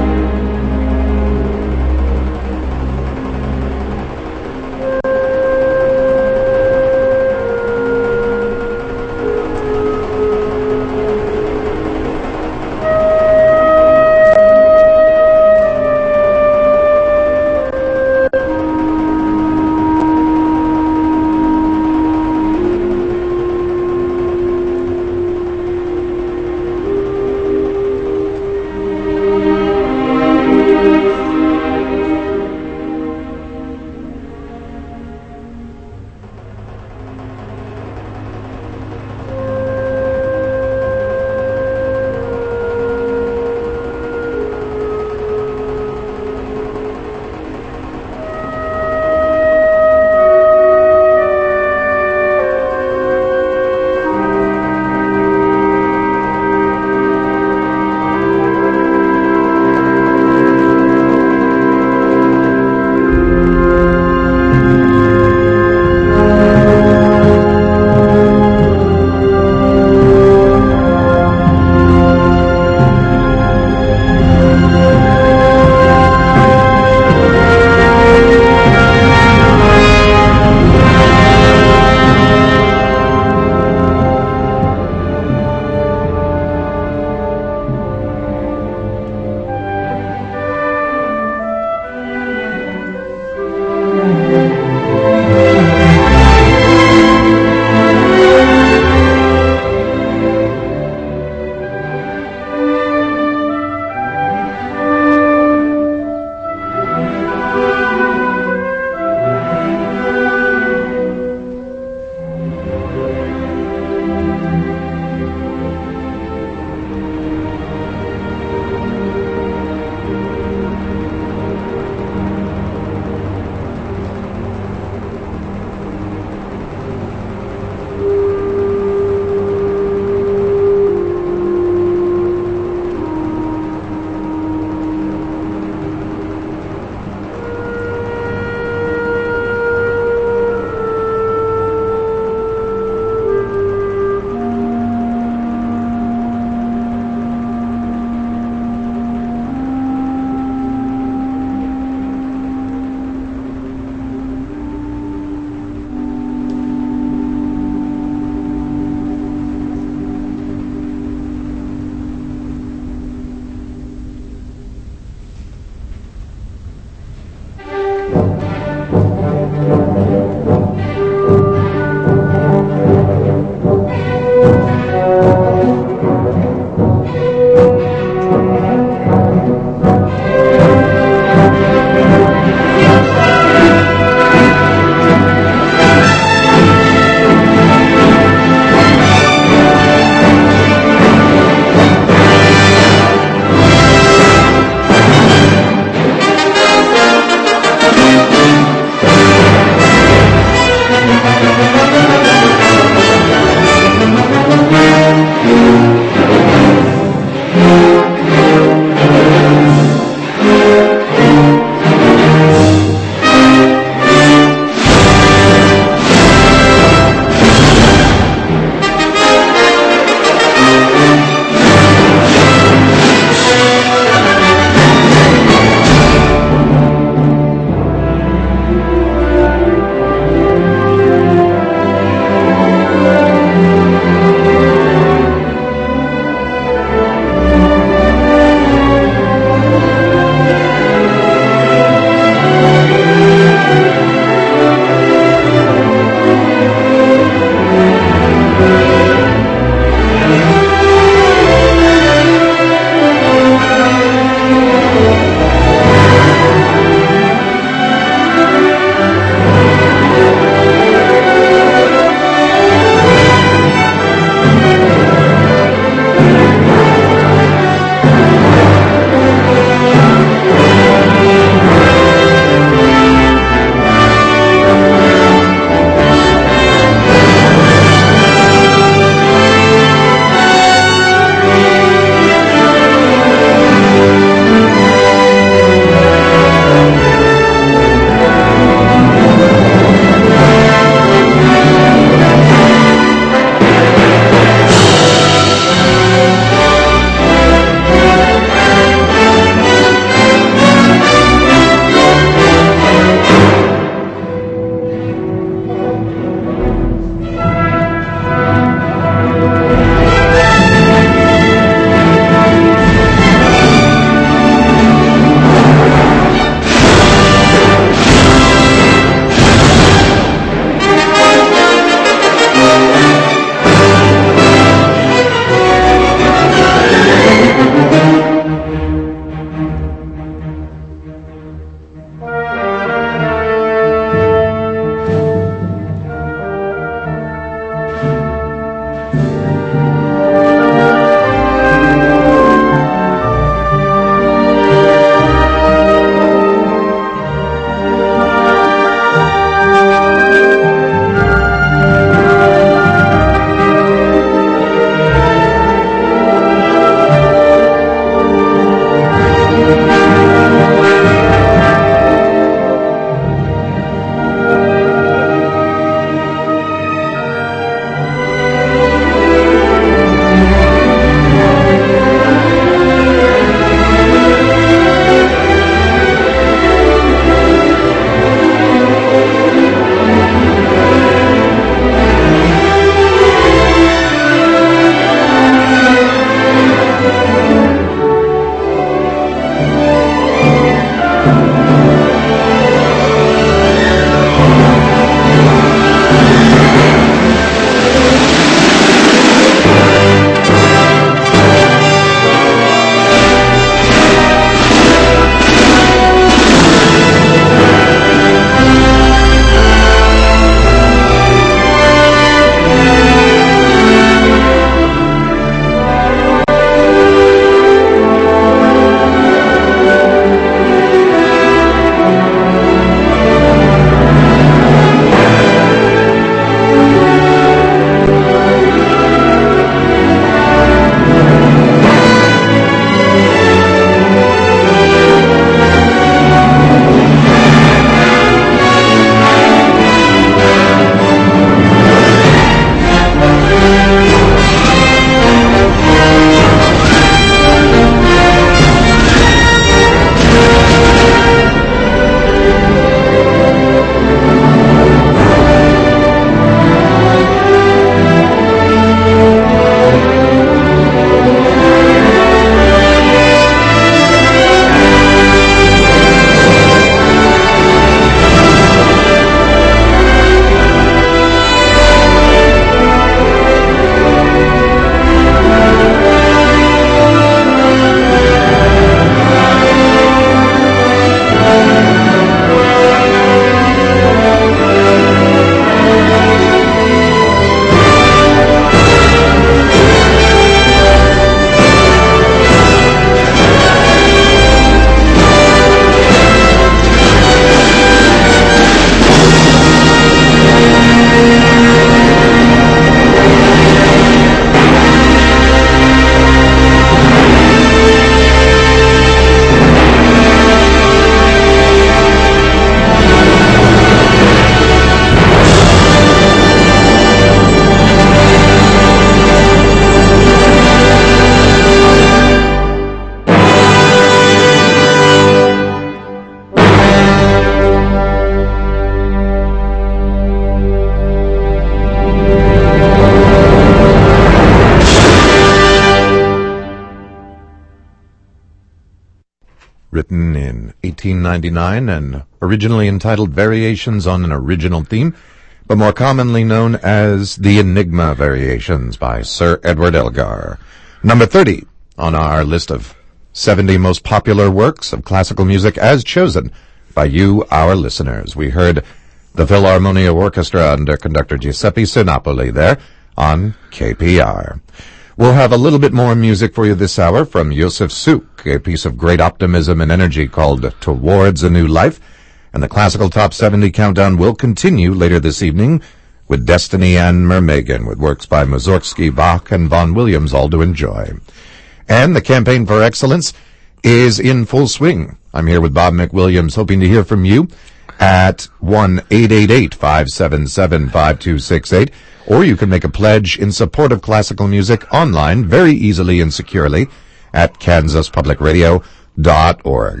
written in eighteen ninety-nine and originally entitled Variations on an Original Theme, but more commonly known as the Enigma Variations by Sir Edward Elgar. Number thirty on our list of seventy most popular works of classical music as chosen by you, our listeners. We heard the Philharmonia Orchestra under conductor Giuseppe Sinopoli there on K P R. We'll have a little bit more music for you this hour from Josef Suk, a piece of great optimism and energy called Towards a New Life. And the Classical Top seventy Countdown will continue later this evening with Destiny and Mermagen, with works by Mussorgsky, Bach, and Vaughan Williams, all to enjoy. And the Campaign for Excellence is in full swing. I'm here with Bob McWilliams, hoping to hear from you at one eight eight eight, five seven seven, five two six eight. Or you can make a pledge in support of classical music online very easily and securely at kansas public radio dot org.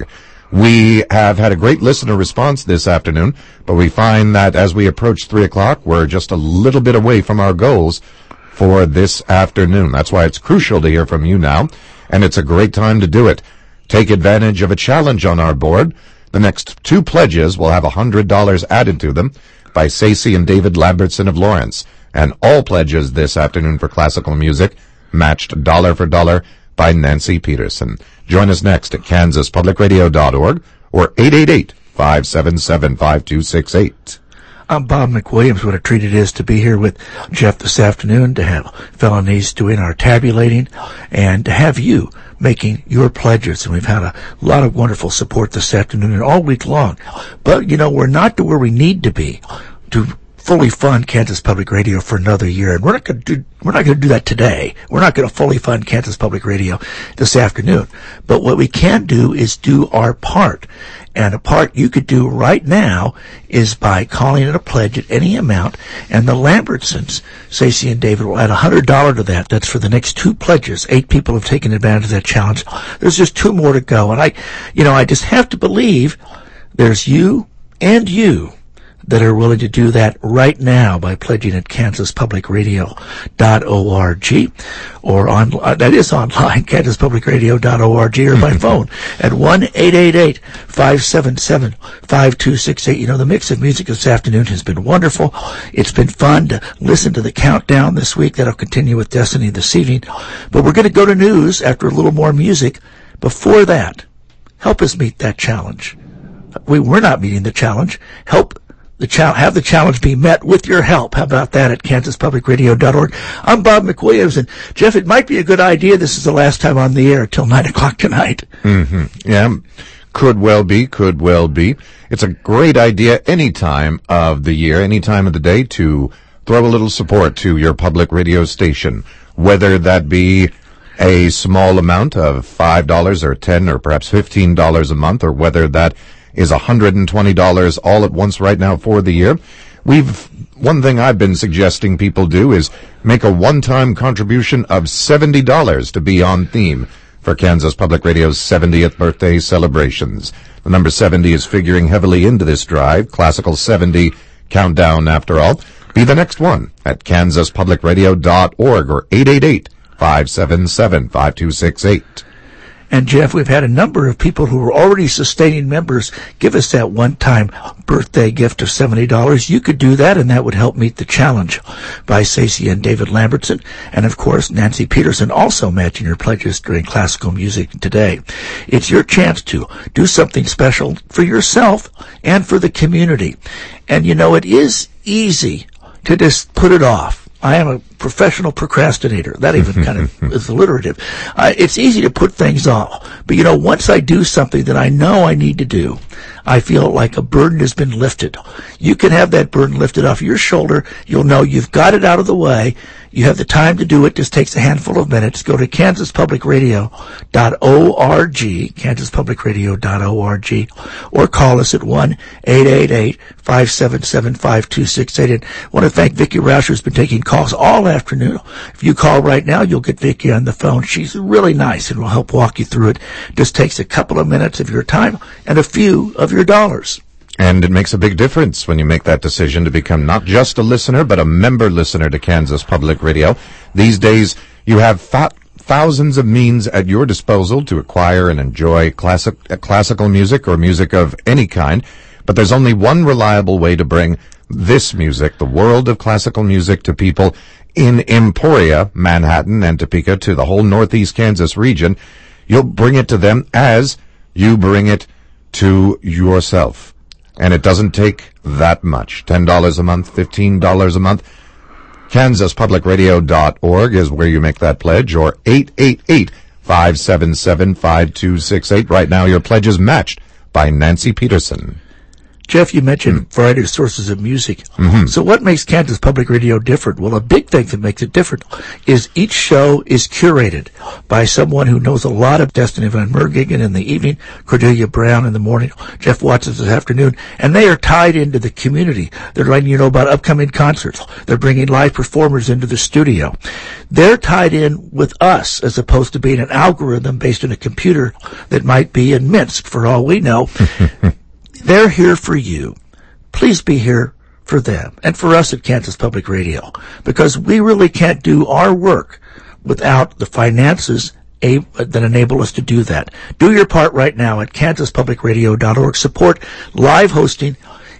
We have had a great listener response this afternoon, but we find that as we approach three o'clock, we're just a little bit away from our goals for this afternoon. That's why it's crucial to hear from you now, and it's a great time to do it. Take advantage of a challenge on our board. The next two pledges will have one hundred dollars added to them by Stacey and David Lambertson of Lawrence. And all pledges this afternoon for classical music matched dollar for dollar by Nancy Peterson. Join us next at kansas public radio dot org or eight eight eight, five seven seven, five two six eight. I'm Bob McWilliams. What a treat it is to be here with Jeff this afternoon, to have Felonies doing our tabulating, and to have you making your pledges. And we've had a lot of wonderful support this afternoon and all week long. But, you know, we're not to where we need to be to fully fund Kansas Public Radio for another year, and we're not going to do we're not going to do that today. We're not going to fully fund Kansas Public Radio this afternoon. But what we can do is do our part, and a part you could do right now is by calling it a pledge at any amount, and the Lambertsons, Stacey and David, will add one hundred dollars to that. That's for the next two pledges. Eight people have taken advantage of that challenge. There's just two more to go, and I, you know, I just have to believe there's you and you that are willing to do that right now by pledging at kansas public radio dot org, or on, uh, that is online, kansas public radio dot org, or by phone at one eight eight eight, five seven seven, five two six eight. You know, the mix of music this afternoon has been wonderful. It's been fun to listen to the countdown this week. That'll continue with Destiny this evening. But we're going to go to news after a little more music. Before that, help us meet that challenge. We, we're not meeting the challenge. Help The chal- have the challenge be met with your help. How about that at kansas public radio dot org? I'm Bob McWilliams, and Jeff, it might be a good idea. This is the last time on the air till nine o'clock tonight. Mm-hmm. Yeah, could well be, could well be. It's a great idea any time of the year, any time of the day, to throw a little support to your public radio station, whether that be a small amount of five dollars or ten dollars or perhaps fifteen dollars a month, or whether that is one hundred twenty dollars all at once right now for the year. We've, one thing I've been suggesting people do is make a one-time contribution of seventy dollars to be on theme for Kansas Public Radio's seventieth birthday celebrations. The number seventy is figuring heavily into this drive. Classical seventy countdown, after all. Be the next one at kansas public radio dot org or eight eight eight, five seven seven, five two six eight. And, Jeff, we've had a number of people who are already sustaining members give us that one-time birthday gift of seventy dollars. You could do that, and that would help meet the challenge by Stacey and David Lambertson. And, of course, Nancy Peterson also matching her pledges during classical music today. It's your chance to do something special for yourself and for the community. And, you know, it is easy to just put it off. I am a professional procrastinator. That even kind of is alliterative. Uh, it's easy to put things off. But, you know, once I do something that I know I need to do, I feel like a burden has been lifted. You can have that burden lifted off your shoulder. You'll know you've got it out of the way. You have the time to do it. Just takes a handful of minutes. Go to kansas public radio dot org, kansas public radio dot org, or call us at one eight eight eight, five seven seven, five two six eight. And I want to thank Vicki Rauscher, who's been taking calls all afternoon. If you call right now, you'll get Vicki on the phone. She's really nice and will help walk you through it. Just takes a couple of minutes of your time and a few of your dollars. And it makes a big difference when you make that decision to become not just a listener, but a member listener to Kansas Public Radio. These days, you have fat thousands of means at your disposal to acquire and enjoy classic, uh, classical music or music of any kind, but there's only one reliable way to bring this music, the world of classical music, to people in Emporia, Manhattan, and Topeka, to the whole Northeast Kansas region. You'll bring it to them as you bring it to yourself. And it doesn't take that much. ten dollars a month, fifteen dollars a month. Kansas Public Radio dot org is where you make that pledge, or eight eight eight, five seven seven, five two six eight. Right now your pledge is matched by Nancy Peterson. Jeff, you mentioned mm. variety of sources of music. Mm-hmm. So what makes Kansas Public Radio different? Well, a big thing that makes it different is each show is curated by someone who knows a lot of Destiny Van Mergigan in the evening, Cordelia Brown in the morning, Jeff Watson this afternoon, and they are tied into the community. They're letting you know about upcoming concerts. They're bringing live performers into the studio. They're tied in with us as opposed to being an algorithm based on a computer that might be in Minsk for all we know. They're here for you. Please be here for them and for us at Kansas Public Radio, because we really can't do our work without the finances a- that enable us to do that. Do your part right now at Kansas Public Radio dot org. Support live hosting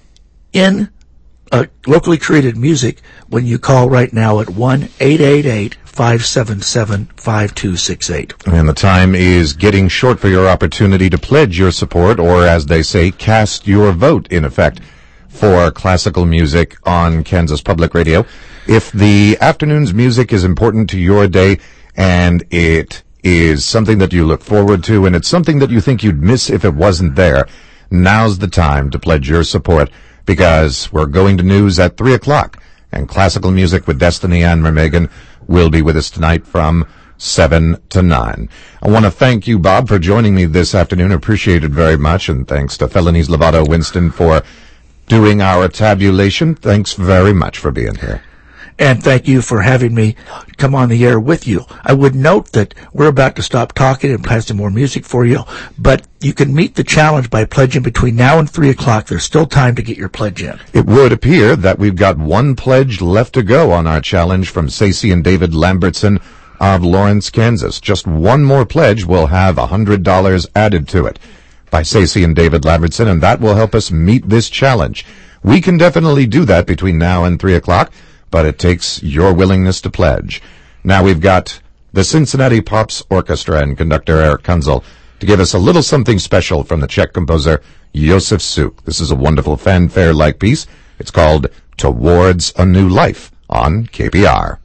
in uh, locally created music when you call right now at one eight eight eight, five seven seven, five two six eight. And the time is getting short for your opportunity to pledge your support, or as they say, cast your vote, in effect, for classical music on Kansas Public Radio. If the afternoon's music is important to your day, and it is something that you look forward to, and it's something that you think you'd miss if it wasn't there, now's the time to pledge your support, because we're going to news at three o'clock, and classical music with Destiny Ann Mermegan will be with us tonight from seven to nine. I want to thank you, Bob, for joining me this afternoon. Appreciate it very much, and thanks to Felonies Lovato Winston for doing our tabulation. Thanks very much for being here. And thank you for having me come on the air with you. I would note that we're about to stop talking and play some more music for you, but you can meet the challenge by pledging between now and three o'clock. There's still time to get your pledge in. It would appear that we've got one pledge left to go on our challenge from Stacey and David Lambertson of Lawrence, Kansas. Just one more pledge will have one hundred dollars added to it by Stacey and David Lambertson, and that will help us meet this challenge. We can definitely do that between now and three o'clock, but it takes your willingness to pledge. Now we've got the Cincinnati Pops Orchestra and conductor Eric Kunzel to give us a little something special from the Czech composer Josef Suk. This is a wonderful fanfare-like piece. It's called Towards a New Life on K P R.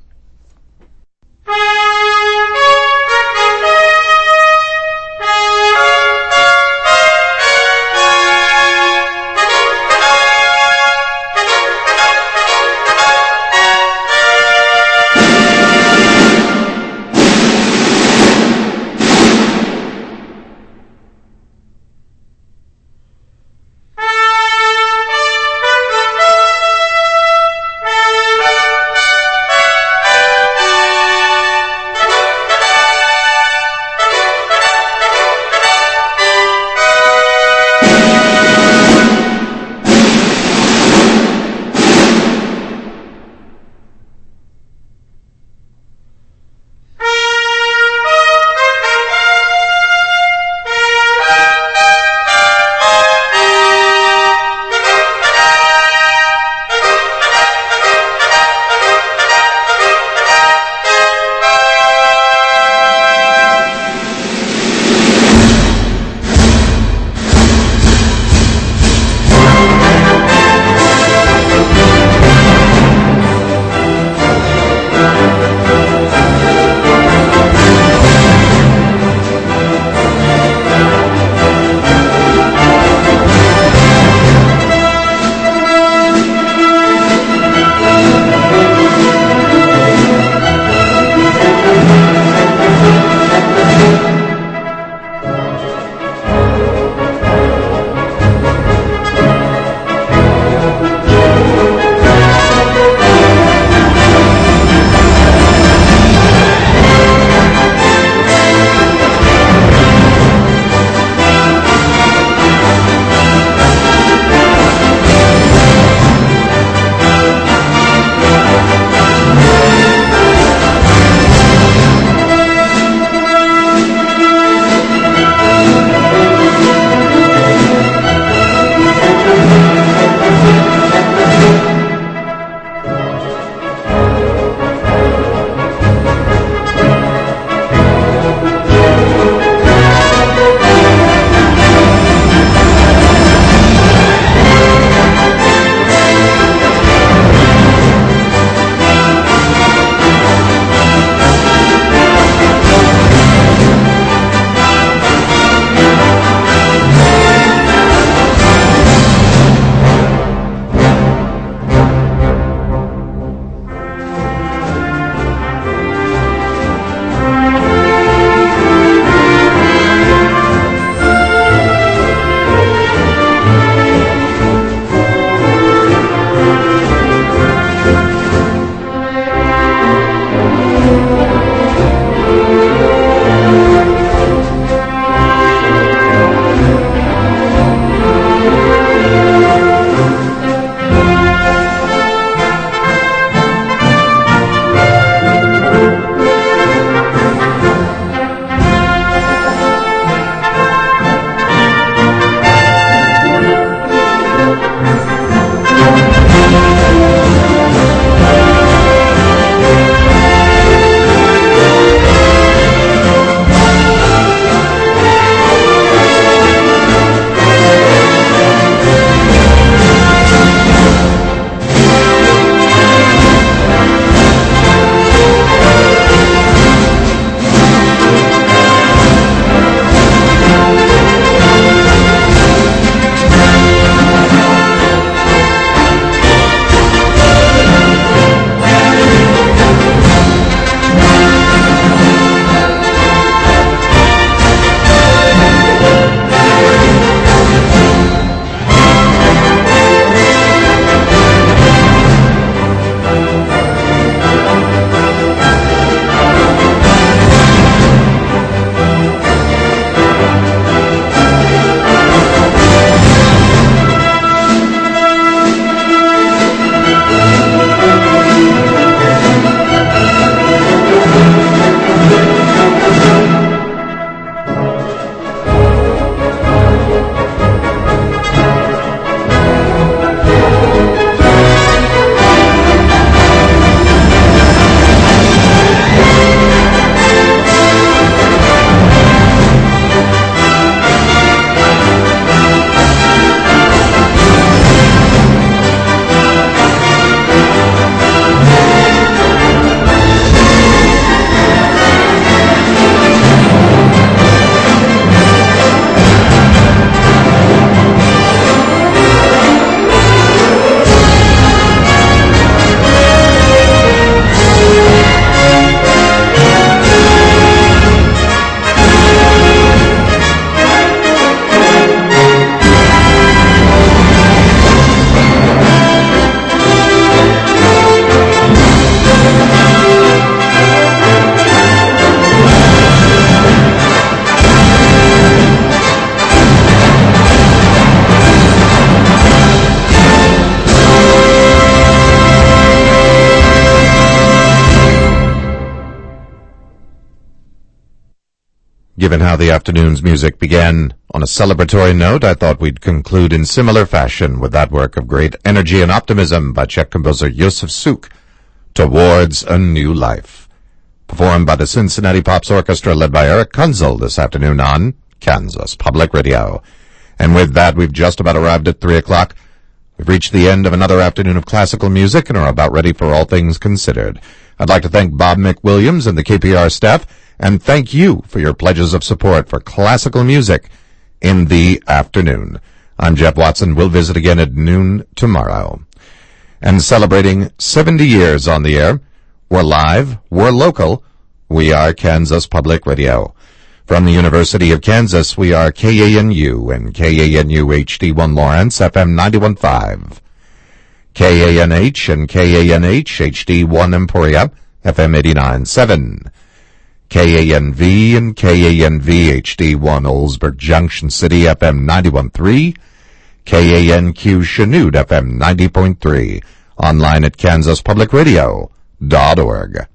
Given how the afternoon's music began on a celebratory note, I thought we'd conclude in similar fashion with that work of great energy and optimism by Czech composer Josef Suk, Towards a New Life, performed by the Cincinnati Pops Orchestra led by Eric Kunzel this afternoon on Kansas Public Radio. And with that, we've just about arrived at three o'clock. We've reached the end of another afternoon of classical music and are about ready for All Things Considered. I'd like to thank Bob McWilliams and the K P R staff, and thank you for your pledges of support for classical music in the afternoon. I'm Jeff Watson. We'll visit again at noon tomorrow. And celebrating seventy years on the air, we're live, we're local, we are Kansas Public Radio. From the University of Kansas, we are K A N U and K A N U H D one Lawrence, F M ninety-one point five. K A N H and K A N H H D one Emporia, F M eighty-nine point seven. K A N V and K A N V H D one Oldsburg Junction City, F M ninety-one point three. K A N Q Chanute, F M ninety point three. Online at kansas public radio dot org.